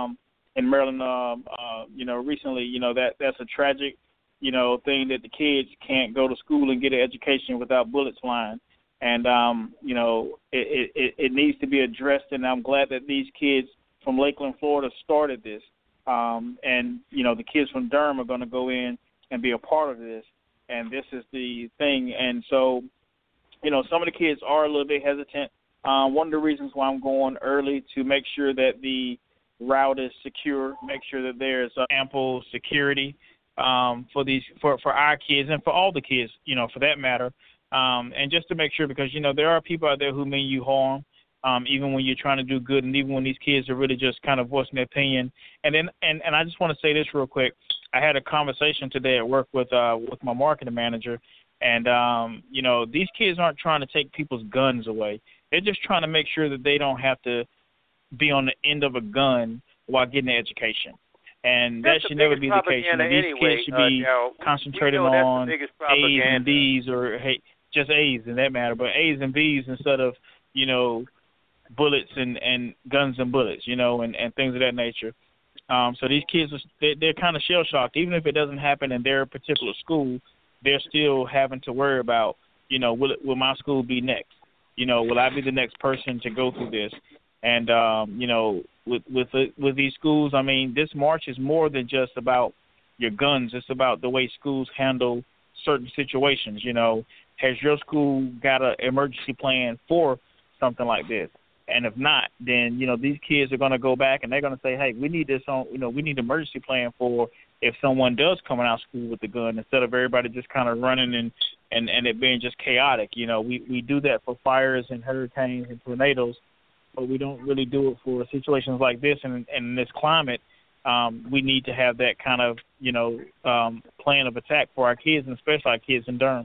in Maryland, um, uh, you know, recently, you know, that that's a tragic, you know, thing that the kids can't go to school and get an education without bullets flying. And, um, you know, it, it, it needs to be addressed, and I'm glad that these kids from Lakeland, Florida started this. Um, and, you know, the kids from Durham are going to go in and be a part of this, and this is the thing. And so, you know, some of the kids are a little bit hesitant. Um, one of the reasons why I'm going early to make sure that the route is secure, make sure that there's uh, ample security um, for these for, for our kids and for all the kids, you know, for that matter. Um, and just to make sure, because, you know, there are people out there who mean you harm, um, even when you're trying to do good, and even when these kids are really just kind of voicing their opinion. And then, and, and I just want to say this real quick. I had a conversation today at work with uh, with my marketing manager, and, um, you know, these kids aren't trying to take people's guns away. They're just trying to make sure that they don't have to be on the end of a gun while getting an education. And that's that should never be the case. You know, these anyway, kids should be uh, concentrating on A's and B's, or hey, just A's in that matter, but A's and B's instead of, you know, bullets and, and guns and bullets, you know, and, and things of that nature. Um, so these kids, are, they're, they're kind of shell-shocked. Even if it doesn't happen in their particular school, they're still having to worry about, you know, will, it, will my school be next? You know, will I be the next person to go through this? And, um, you know, with with with these schools, I mean, this march is more than just about your guns. It's about the way schools handle certain situations. You know, has your school got an emergency plan for something like this? And if not, then, you know, these kids are going to go back and they're going to say, hey, we need this on, you know, we need an emergency plan for if someone does come out of school with a gun, instead of everybody just kind of running and, and, and it being just chaotic. You know, we, we do that for fires and hurricanes and tornadoes, but we don't really do it for situations like this. And, and in this climate, um, we need to have that kind of, you know, um, plan of attack for our kids, and especially our kids in Durham.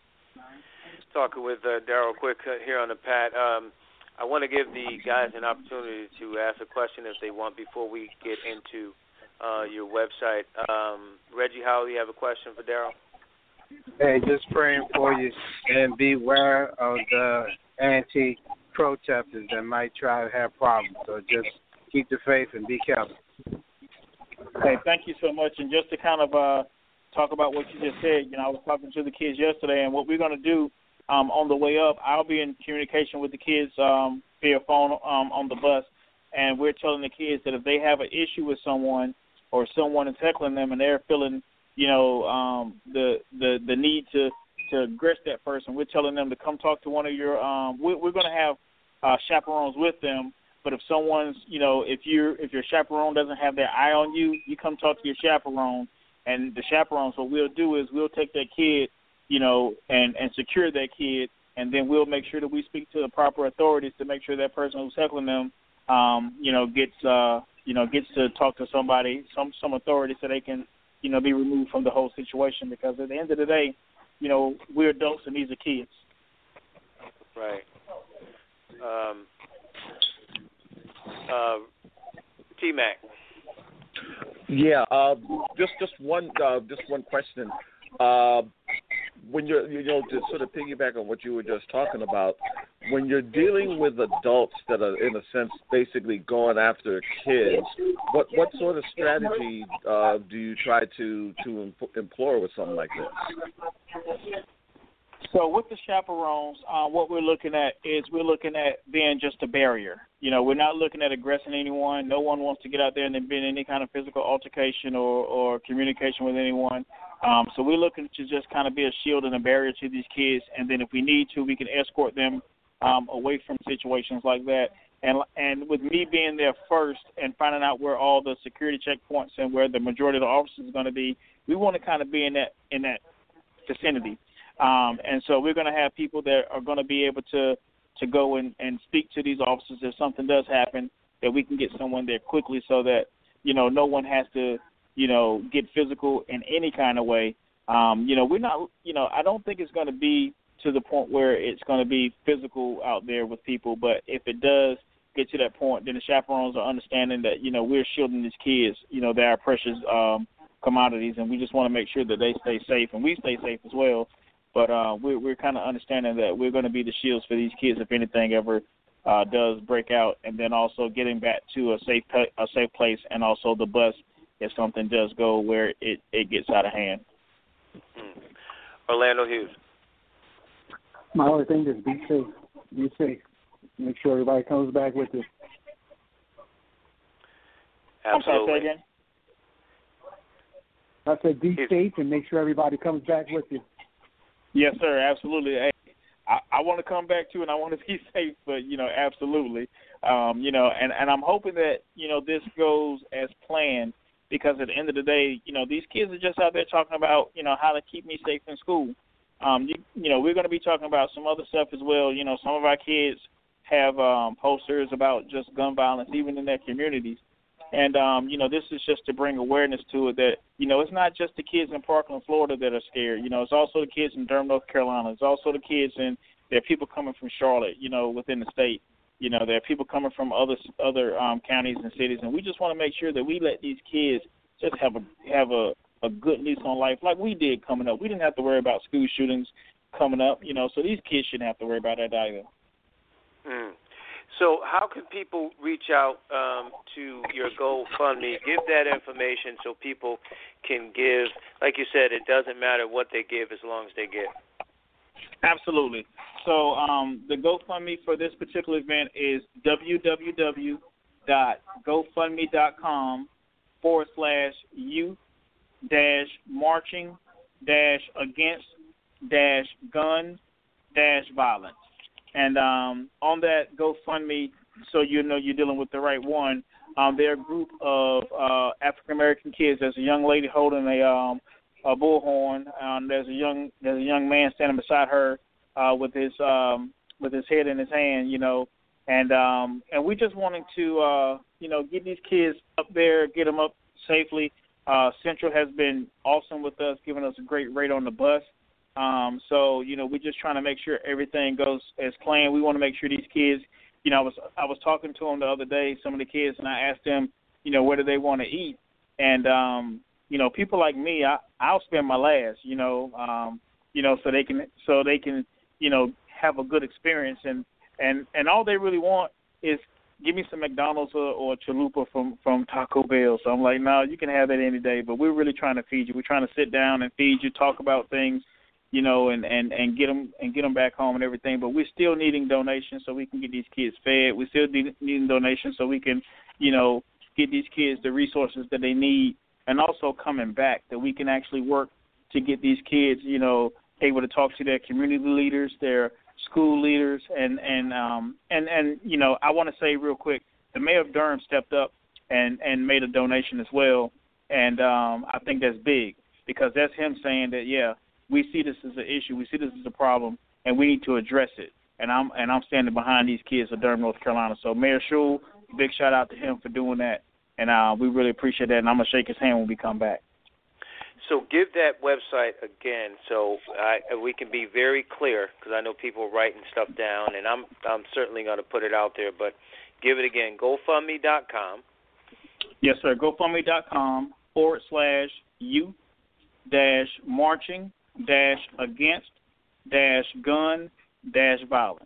Talking with uh, Daryl Quick here on the Pat. Um, I want to give the guys an opportunity to ask a question if they want before we get into uh, your website. Um, Reggie Howell, you have a question for Daryl? Hey, just praying for you, and beware of the anti-protesters that might try to have problems. So just keep the faith and be careful. Hey, thank you so much. And just to kind of uh, talk about what you just said, you know, I was talking to the kids yesterday, and what we're going to do Um, on the way up, I'll be in communication with the kids um, via phone um, on the bus, and we're telling the kids that if they have an issue with someone or someone is heckling them and they're feeling, you know, um, the the the need to to aggress that person, we're telling them to come talk to one of your. Um, we're we're going to have uh, chaperones with them, but if someone's, you know, if you if your chaperone doesn't have their eye on you, you come talk to your chaperone, and the chaperones. What we'll do is we'll take that kid, you know, and, and secure that kid, and then we'll make sure that we speak to the proper authorities to make sure that person who's heckling them, um, you know, gets, uh, you know, gets to talk to somebody, some some authority, so they can, you know, be removed from the whole situation. Because at the end of the day, you know, we're adults and these are kids. Right. Um, uh, T-Mac. Yeah. Uh, just just one uh, just one question. Uh, when you're, you know, to sort of piggyback on what you were just talking about, when you're dealing with adults that are, in a sense, basically going after kids, what what sort of strategy uh, do you try to, to employ with something like this? So with the chaperones, uh, what we're looking at is we're looking at being just a barrier. You know, we're not looking at aggressing anyone. No one wants to get out there and be in any kind of physical altercation or, or communication with anyone. Um, so we're looking to just kind of be a shield and a barrier to these kids. And then if we need to, we can escort them um, away from situations like that. And and with me being there first and finding out where all the security checkpoints and where the majority of the officers are going to be, we want to kind of be in that in that vicinity. Um, and so we're going to have people that are going to be able to, to go and, and speak to these officers if something does happen, that we can get someone there quickly so that, you know, no one has to, you know, get physical in any kind of way. Um, you know, we're not, you know, I don't think it's going to be to the point where it's going to be physical out there with people. But if it does get to that point, then the chaperones are understanding that, you know, we're shielding these kids, you know, they're our precious um, commodities, and we just want to make sure that they stay safe and we stay safe as well. But uh, we're, we're kind of understanding that we're going to be the shields for these kids if anything ever uh, does break out, and then also getting back to a safe a safe place, and also the bus if something does go where it, it gets out of hand. Hmm. Orlando Hughes. My only thing is be safe. Be safe. Make sure everybody comes back with you. Absolutely. I'm sorry, say again? I said be safe and make sure everybody comes back with you. Yes, sir, absolutely. Hey, I, I want to come back too, and I want to be safe, but, you know, absolutely. Um, you know, and, and I'm hoping that, you know, this goes as planned, because at the end of the day, you know, these kids are just out there talking about, you know, how to keep me safe in school. Um, you, you know, we're going to be talking about some other stuff as well. You know, some of our kids have um, posters about just gun violence, even in their communities. And, um, you know, this is just to bring awareness to it that, you know, it's not just the kids in Parkland, Florida that are scared. You know, it's also the kids in Durham, North Carolina. It's also the kids in, there are people coming from Charlotte, you know, within the state. You know, there are people coming from other other um, counties and cities. And we just want to make sure that we let these kids just have a have a, a good lease on life like we did coming up. We didn't have to worry about school shootings coming up, you know, so these kids shouldn't have to worry about that either. Mm. So how can people reach out um, to your GoFundMe? Give that information so people can give. Like you said, it doesn't matter what they give as long as they give. Absolutely. So um, the GoFundMe for this particular event is www.gofundme.com forward slash youth dash marching dash against dash gun dash violence. And um, on that GoFundMe, so you know you're dealing with the right one, um, they're a group of uh, African-American kids. There's a young lady holding a, um, a bullhorn. Um, there's a young there's a young man standing beside her uh, with his um, with his head in his hand, you know. And um, and we just wanting to uh, you know get these kids up there, get them up safely. Uh, Central has been awesome with us, giving us a great rate on the bus. Um, so, you know, we're just trying to make sure everything goes as planned. We want to make sure these kids, you know, I was I was talking to them the other day, some of the kids, and I asked them, you know, where do they want to eat? And, um, you know, people like me, I, I'll spend my last, you know, um, you know, so they can, so they can, you know, have a good experience. And, and, and all they really want is give me some McDonald's or, or chalupa from, from Taco Bell. So I'm like, no, you can have that any day, but we're really trying to feed you. We're trying to sit down and feed you, talk about things, you know, and, and, and get them and get them back home and everything. But we're still needing donations so we can get these kids fed. We're still need, needing donations so we can, you know, get these kids the resources that they need, and also coming back that we can actually work to get these kids, you know, able to talk to their community leaders, their school leaders, and and um and and you know, I want to say real quick, the mayor of Durham stepped up and and made a donation as well, and um I think that's big, because that's him saying that, yeah, we see this as an issue, we see this as a problem, and we need to address it. And I'm and I'm standing behind these kids of Durham, North Carolina. So Mayor Schul, big shout out to him for doing that, and uh, we really appreciate that. And I'm gonna shake his hand when we come back. So give that website again, so I, we can be very clear, because I know people are writing stuff down, and I'm I'm certainly going to put it out there. But give it again: GoFundMe dot com. Yes, sir. GoFundMe dot com forward slash youth dash marching dash against dash gun dash violence.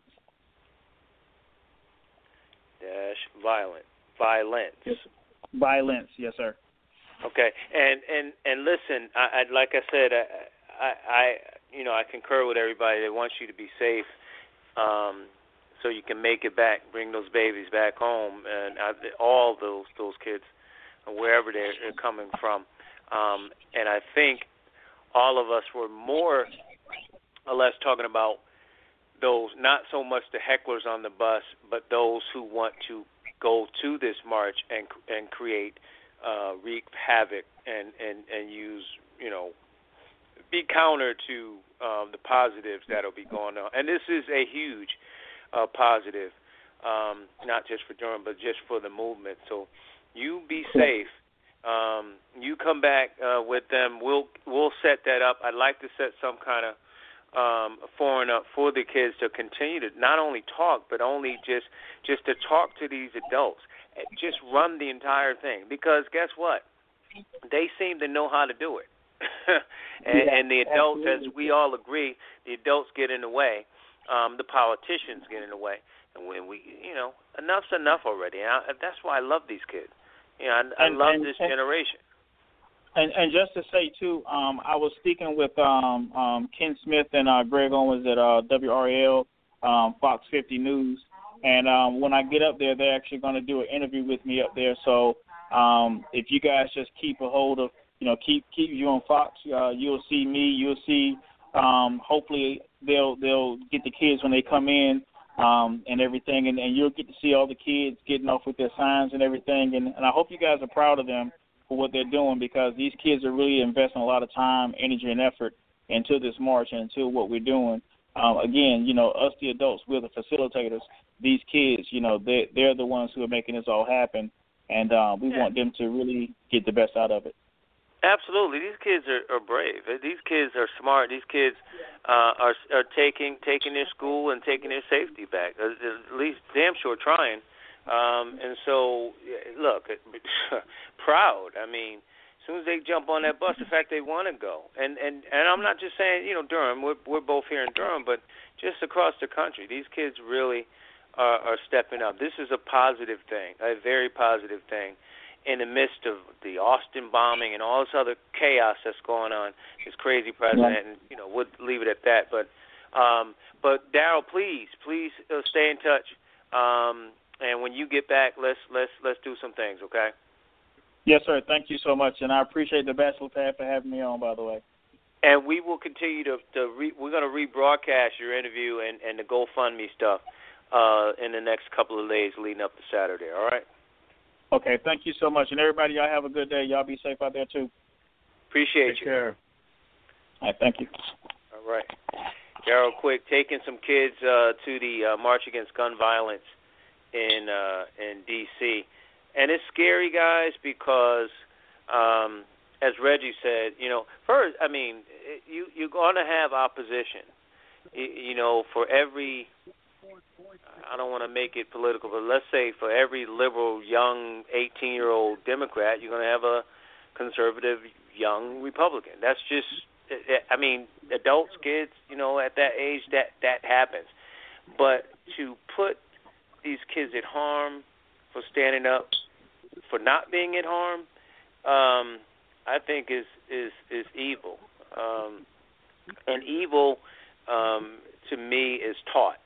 Dash violent violence. Yes. Violence. Yes, sir. Okay, and and and listen, I, I like I said, I, I, I you know I concur with everybody. They want you to be safe, um, so you can make it back, bring those babies back home, and I, all those those kids, wherever they're, they're coming from. Um, and I think all of us were more or less talking about those, not so much the hecklers on the bus, but those who want to go to this march and and create. Uh, wreak havoc and, and, and use, you know, be counter to um, the positives that'll be going on. And this is a huge uh, positive, um, not just for Durham, but just for the movement. So you be safe. Um, you come back uh, with them. We'll we'll set that up. I'd like to set some kind of um, forum up for the kids to continue to not only talk, but only just just to talk to these adults. Just run the entire thing, because guess what? They seem to know how to do it. and, yeah, and the adults, absolutely. as we all agree, the adults get in the way. Um, the politicians get in the way. And when we, you know, enough's enough already. And I, that's why I love these kids. You know, I, I and, love and, this and, generation. And and just to say too, um, I was speaking with um, um, Ken Smith and uh, Greg Owens at uh, W R L, um, Fox fifty News, and um, when I get up there, they're actually going to do an interview with me up there. So um, if you guys just keep a hold of, you know, keep keep you on Fox, uh, you'll see me, you'll see. Um, hopefully they'll they'll get the kids when they come in um, and everything, and, and you'll get to see all the kids getting off with their signs and everything. And, and I hope you guys are proud of them for what they're doing, because these kids are really investing a lot of time, energy, and effort into this march and into what we're doing. Um, again, you know, us the adults, we're the facilitators. These kids, you know, they they're the ones who are making this all happen, and uh, we yeah. want them to really get the best out of it. Absolutely, these kids are, are brave. These kids are smart. These kids uh, are are taking taking their school and taking their safety back. At least, damn sure trying. Um, and so, look, proud. I mean, as soon as they jump on that bus, the fact they want to go. And, and and I'm not just saying, you know, Durham. We're we're both here in Durham, but just across the country, these kids really are, are stepping up. This is a positive thing, a very positive thing, in the midst of the Austin bombing and all this other chaos that's going on. This crazy president, yeah. and you know, we'll leave it at that. But um, but Daryl, please, please uh, stay in touch. Um, And when you get back, let's let's let's do some things, okay? Yes, sir. Thank you so much, and I appreciate the Bachelor Pad for having me on, by the way. And we will continue to, to re, we're going to rebroadcast your interview and, and the GoFundMe stuff uh, in the next couple of days leading up to Saturday. All right? Okay. Thank you so much, and everybody, y'all have a good day. Y'all be safe out there too. Appreciate Take you. Care. All right. Thank you. All right, Daryl Quick, taking some kids uh, to the uh, March Against Gun Violence in uh, in D C And it's scary, guys, because um, as Reggie said, you know, first, I mean, you you're going to have opposition. You, you know, for every, I don't want to make it political, but let's say for every liberal young eighteen-year-old Democrat, you're going to have a conservative young Republican. That's just, I mean, adults, kids, you know, at that age, that that happens. But to put these kids at harm for standing up, for not being at harm, um, I think is is is evil. Um, and evil, um, to me, is taught.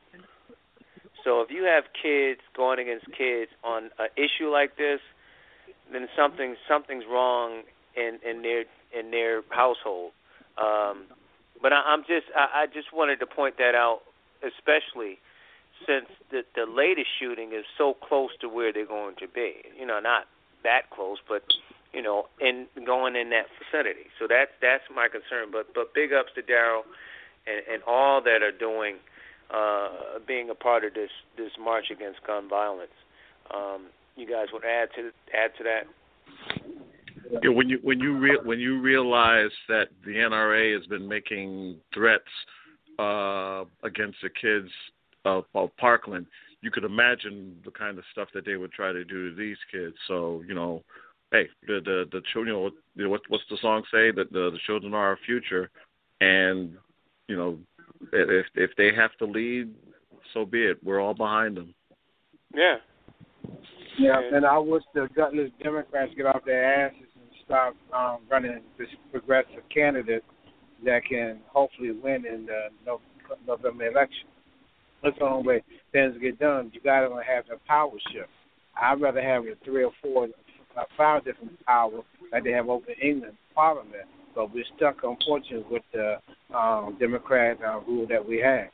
So if you have kids going against kids on an issue like this, then something something's wrong in, in their in their household. Um, but I, I'm just I, I just wanted to point that out, especially since the, the latest shooting is so close to where they're going to be. You know, not that close, but, you know, in going in that vicinity. So that's that's my concern. But but big ups to Daryl and, and all that are doing, uh, being a part of this, this march against gun violence. Um, you guys would add to add to that? Yeah, when you when you re- when you realize that the N R A has been making threats uh, against the kids of, of Parkland, you could imagine the kind of stuff that they would try to do to these kids. So, you know, hey, the the, the children, you know, what, what's the song say? That the, the children are our future, and you know, if if they have to lead, so be it. We're all behind them. Yeah. Yeah, and I wish the gutless Democrats get off their asses and stop um, running this progressive candidate that can hopefully win in the November election. That's the only way things get done. You got to have the power shift. I'd rather have the three or four, five different powers like they have over in England Parliament. But we're stuck, unfortunately, with the um, Democrat uh, rule that we have.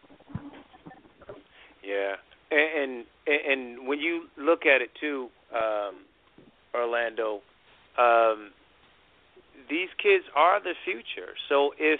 Yeah, and, and and when you look at it too, um, Orlando, um, these kids are the future. So if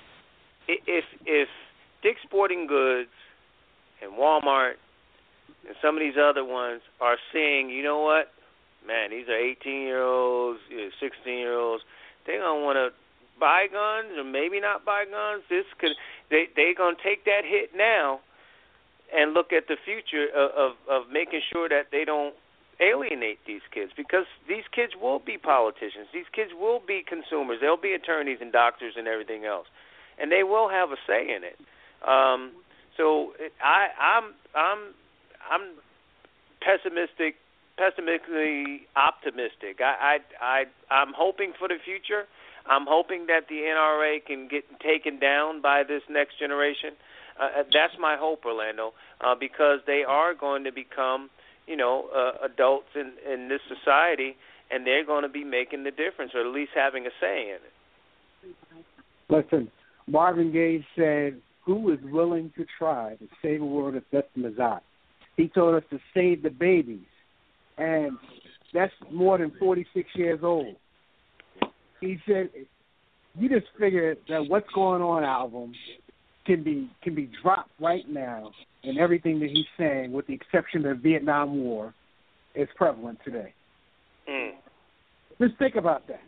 if if Dick's Sporting Goods and Walmart and some of these other ones are saying, you know what, man, these are eighteen-year-olds, sixteen-year-olds, they're going to want to buy guns or maybe not buy guns. This could they they're going to take that hit now and look at the future of, of, of making sure that they don't alienate these kids, because these kids will be politicians. These kids will be consumers. They'll be attorneys and doctors and everything else, and they will have a say in it. Um, so it, I, I'm, I'm, I'm pessimistic, pessimistically optimistic. I, I, I, I'm hoping for the future. I'm hoping that the N R A can get taken down by this next generation. Uh, that's my hope, Orlando, uh, because they are going to become, you know, uh, adults in, in this society, and they're going to be making the difference, or at least having a say in it. Listen, Marvin Gaye said, "Who is willing to try to save a world as best as I?" He told us to save the babies, and that's more than forty-six years old. He said, "You just figure that What's Going On album can be can be dropped right now, and everything that he's saying, with the exception of the Vietnam War, is prevalent today." Mm. Just think about that.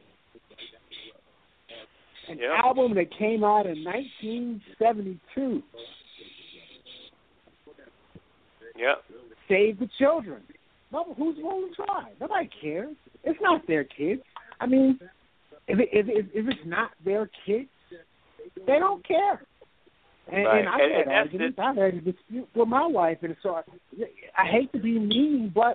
An yep. album that came out in nineteen seventy-two. Yep. Save the children. No, who's willing to try? Nobody cares. It's not their kids. I mean, if, it, if, if, if it's not their kids, they don't care. And, right. and I've and, had and arguments. I've had a dispute with my wife, and so I, I hate to be mean, but,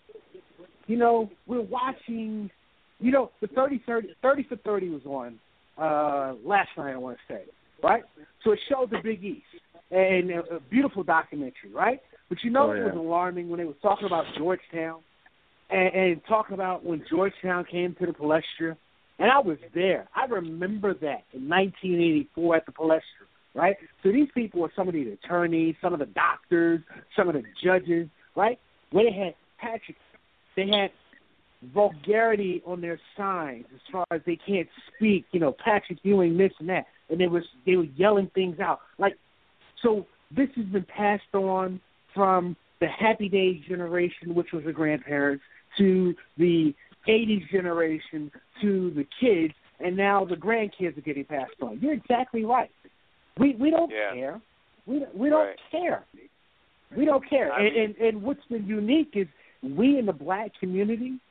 you know, we're watching, you know, the thirty, thirty, thirty for thirty was on uh, last night, I want to say, right? So it showed the Big East, and a, a beautiful documentary, right? But you know, oh, yeah. it was alarming when they were talking about Georgetown and, and talking about when Georgetown came to the Palestra. And I was there. I remember that in nineteen eighty-four at the Palestra, right? So these people were some of the attorneys, some of the doctors, some of the judges, right? Where they had Patrick, they had vulgarity on their signs as far as they can't speak, you know, Patrick Ewing, this and that. And they was they were yelling things out. Like, so this has been passed on from the Happy Days generation, which was the grandparents, to the eighties generation, to the kids, and now the grandkids are getting passed on. You're exactly right. We we don't yeah. care. We we don't right. care. We don't care. I and, mean, and and what's been unique is we in the black community,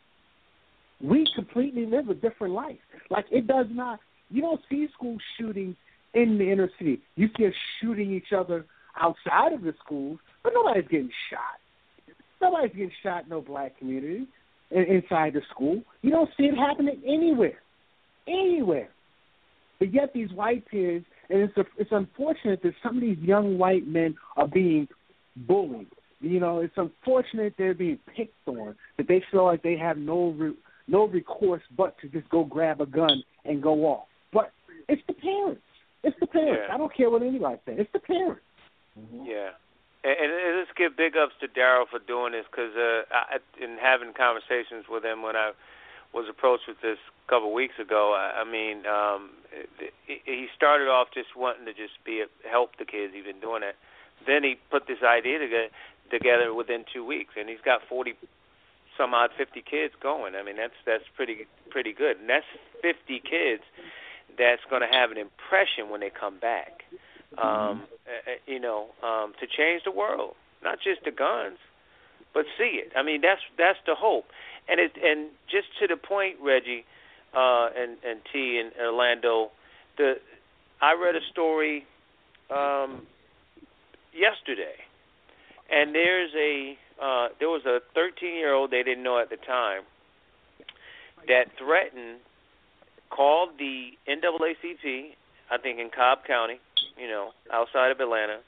we completely live a different life. Like, it does not. You don't see school shootings in the inner city. You see us shooting each other outside of the schools, but nobody's getting shot. Nobody's getting shot in no black community inside the school. You don't see it happening anywhere, anywhere. But yet these white kids, and it's a, it's unfortunate that some of these young white men are being bullied. You know, it's unfortunate they're being picked on, that they feel like they have no re, no recourse but to just go grab a gun and go off. But it's the parents. It's the parents. Yeah. I don't care what anybody says. It's the parents. Yeah. And, and let's give big ups to Daryl for doing this, because uh, I, in having conversations with him when I was approached with this a couple of weeks ago, I, I mean, um, it, it, he started off just wanting to just be a, help the kids. He's been doing it. Then he put this idea together, together within two weeks, and he's got forty some odd fifty kids going. I mean, that's that's pretty pretty good, and that's fifty kids that's going to have an impression when they come back. Um, uh, you know, um, to change the world, not just the guns, but see it. I mean, that's that's the hope. And it, and just to the point, Reggie, uh, and and T and Orlando, the I read a story um, yesterday, and there's a uh, there was a thirteen-year-old, they didn't know at the time, that threatened, called the N double A C P, I think in Cobb County, you know, outside of Atlanta,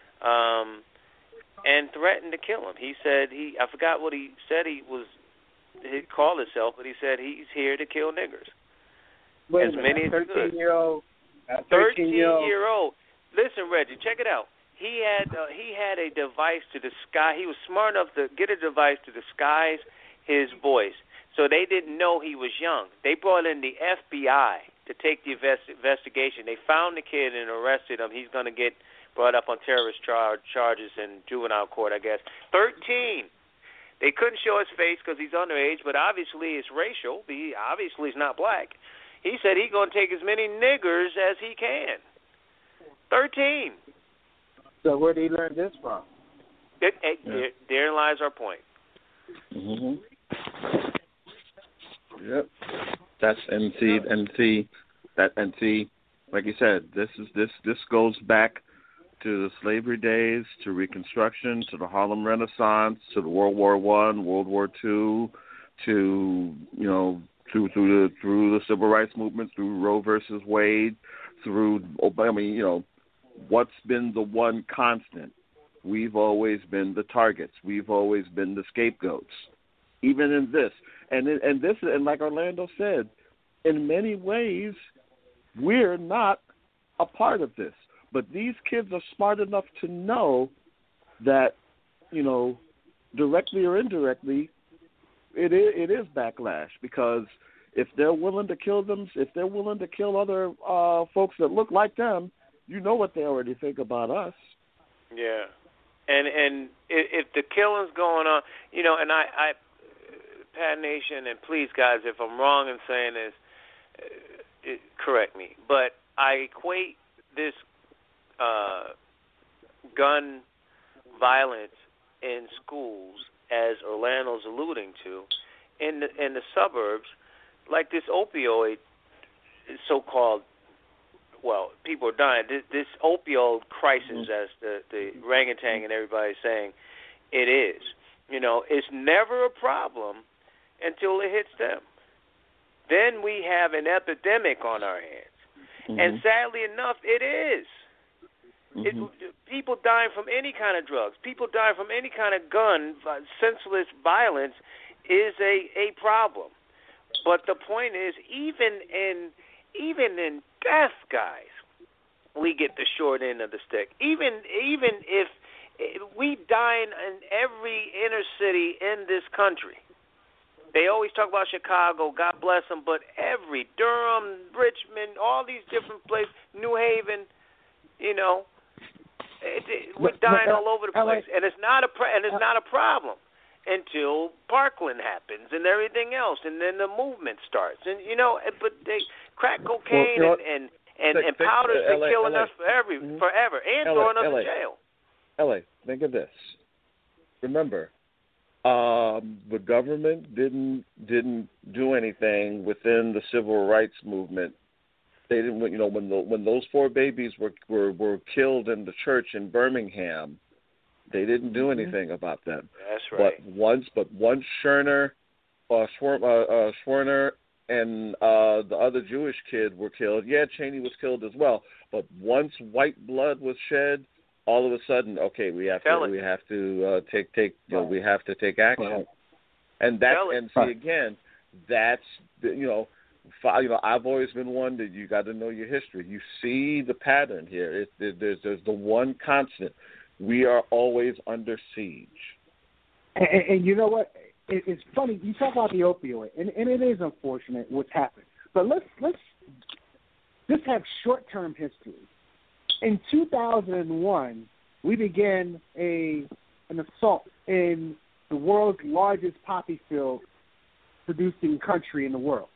um, and threatened to kill him. He said he, I forgot what he said he was, he called himself, but he said he's here to kill niggers. Wait as a many minute, as good. thirteen-year-old. thirteen-year-old. Listen, Reggie, check it out. He had uh, he had a device to disguise. He was smart enough to get a device to disguise his voice, so they didn't know he was young. They brought in the F B I to take the invest- investigation. They found the kid and arrested him. He's going to get brought up on terrorist char- charges in juvenile court, I guess. thirteen. They couldn't show his face because he's underage, but obviously it's racial. He obviously is not black. He said he's going to take as many niggers as he can. thirteen. So where did he learn this from? It, it, Yeah. there, therein lies our point. Mm-hmm. Yep. That's and see and see that and see, like you said, this is this this goes back to the slavery days, to Reconstruction, to the Harlem Renaissance, to the World War One, World War Two, to you know through through the through the Civil Rights Movement, through Roe versus Wade, through I mean you know what's been the one constant? We've always been the targets. We've always been the scapegoats. Even in this, and in, and this, and like Orlando said, in many ways, we're not a part of this. But these kids are smart enough to know that, you know, directly or indirectly, it is, it is backlash, because if they're willing to kill them, if they're willing to kill other uh, folks that look like them, you know what they already think about us. Yeah, and and if the killing's going on, you know, and I, I Pat Nation, and please, guys, if I'm wrong in saying this, it, correct me, but I equate this uh, gun violence in schools, as Orlando's alluding to, in the, in the suburbs, like this opioid so-called, well, people are dying, this, this opioid crisis, as the, the orangutan and everybody's saying, it is. You know, it's never a problem until it hits them. Then we have an epidemic on our hands. Mm-hmm. And sadly enough, it is. Mm-hmm. It, people dying from any kind of drugs, people dying from any kind of gun, uh, senseless violence is a, a problem. But the point is, even in even in death, guys, we get the short end of the stick. Even even if we die in every inner city in this country. They always talk about Chicago, God bless them, but every, Durham, Richmond, all these different places, New Haven, you know, it, it, we're dying all over the place, and it's not a and it's not a problem until Parkland happens and everything else, and then the movement starts, and you know, but they crack cocaine well, and and, and, and powder's been killing us for every mm-hmm. forever and L A, throwing us L A. in jail. L A, think of this. Remember, um, the government didn't didn't do anything within the civil rights movement. They didn't, you know, when the, when those four babies were, were were killed in the church in Birmingham, they didn't do anything mm-hmm. about them. That's right. But once, but once Scherner, uh, Schwer, uh, uh, Schwerner, and uh, the other Jewish kid were killed. Yeah, Cheney was killed as well. But once white blood was shed, all of a sudden, okay, we have Tell to it. we have to uh, take take you know, we have to take action. Right. And that and see again, that's you know. You know, I've always been one that you got to know your history. You see the pattern here. It, it, there's, there's the one constant. We are always under siege. And, and, and you know what? It, it's funny. You talk about the opioid, and, and it is unfortunate what's happened. But let's let's just have short-term history. In two thousand one, we began a an assault in the world's largest poppy field producing country in the world.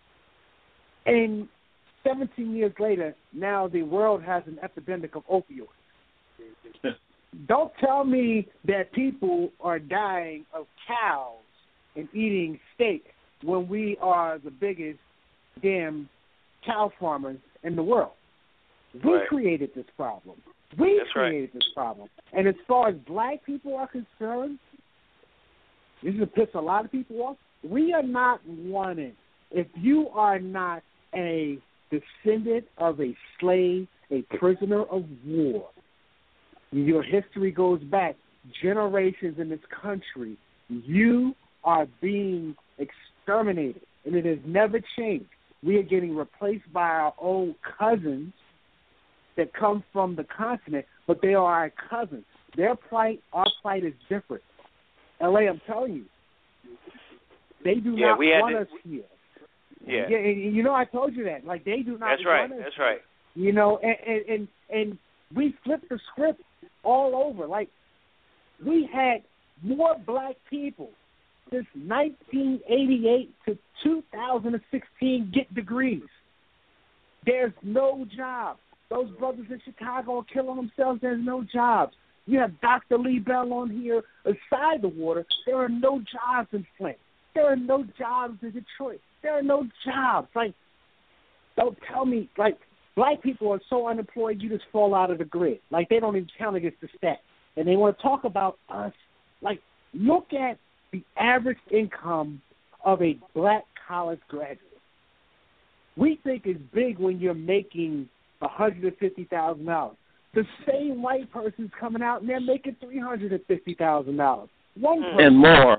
And seventeen years later, now the world has an epidemic of opioids. Don't tell me that people are dying of cows and eating steak when we are the biggest damn cow farmers in the world. We right. created this problem. We That's created right. this problem. And as far as black people are concerned, this is to piss a lot of people off. We are not wanted. If you are not a descendant of a slave, a prisoner of war, your history goes back generations in this country, you are being exterminated, and it has never changed. We are getting replaced by our own cousins that come from the continent, but they are our cousins. Their plight, our plight is different. L A, I'm telling you, they do yeah, not we want to, us here. Yeah. yeah, and you know I told you that. Like they do not. That's right. Want us That's here. right. You know, and, and and and we flipped the script all over. Like we had more black people since nineteen eighty-eight to two thousand sixteen get degrees. There's no job. Those brothers in Chicago are killing themselves. There's no jobs. You have Doctor Lee Bell on here. Aside the water, there are no jobs in Flint. There are no jobs in Detroit. There are no jobs. Like, don't tell me, like, black people are so unemployed, you just fall out of the grid. Like, they don't even count against the stats. And they want to talk about us. Like, look at the average income of a black college graduate. We think it's big when you're making one hundred fifty thousand dollars. The same white person's coming out and they're making three hundred fifty thousand dollars. One person. And more.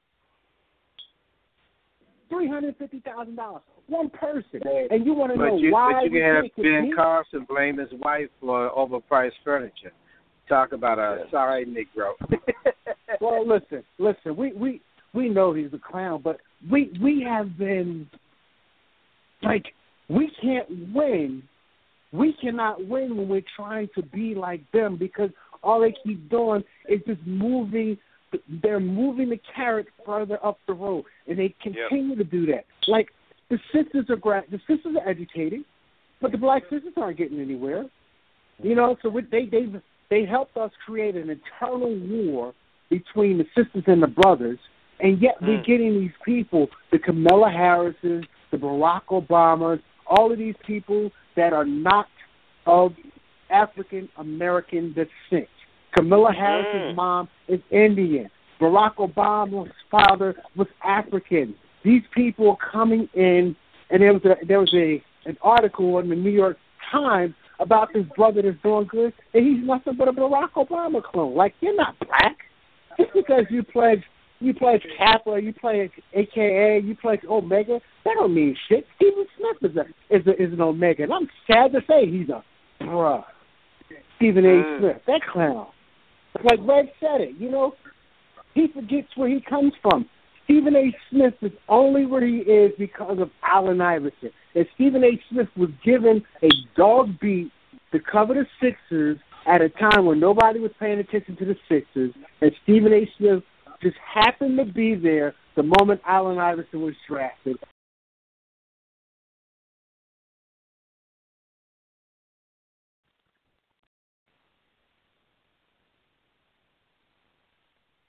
three hundred fifty thousand dollars. One person. And you want to but know you, why But you we can have think it's Ben me? Carson blame his wife for overpriced furniture. Talk about a sorry Negro. Well, listen, listen. We, we, we know he's a clown, but we we have been, like, we can't win. We cannot win when we're trying to be like them because all they keep doing is just moving. They're moving the carrot further up the road, and they continue yep. to do that. Like, the sisters are gra- the sisters are educated, but the black sisters aren't getting anywhere. You know, so we, they they they helped us create an eternal war between the sisters and the brothers, and yet mm. we're getting these people, the Kamala Harrises, the Barack Obamas, all of these people that are not of African American descent. Camilla Harris's mm. mom is Indian. Barack Obama's father was African. These people are coming in, and there was a, there was a an article in the New York Times about this brother that's doing good, and he's nothing but a Barack Obama clone. Like, you're not black. Just because you pledge you pledge Kappa, you pledge A K A, you pledge Omega, that don't mean shit. Stephen Smith is a is a, is an Omega, and I'm sad to say he's a bruh. Stephen A. Mm. Smith, that clown. Like Red said it, you know, he forgets where he comes from. Stephen A. Smith is only where he is because of Allen Iverson. And Stephen A. Smith was given a dog beat to cover the Sixers at a time when nobody was paying attention to the Sixers, and Stephen A. Smith just happened to be there the moment Allen Iverson was drafted,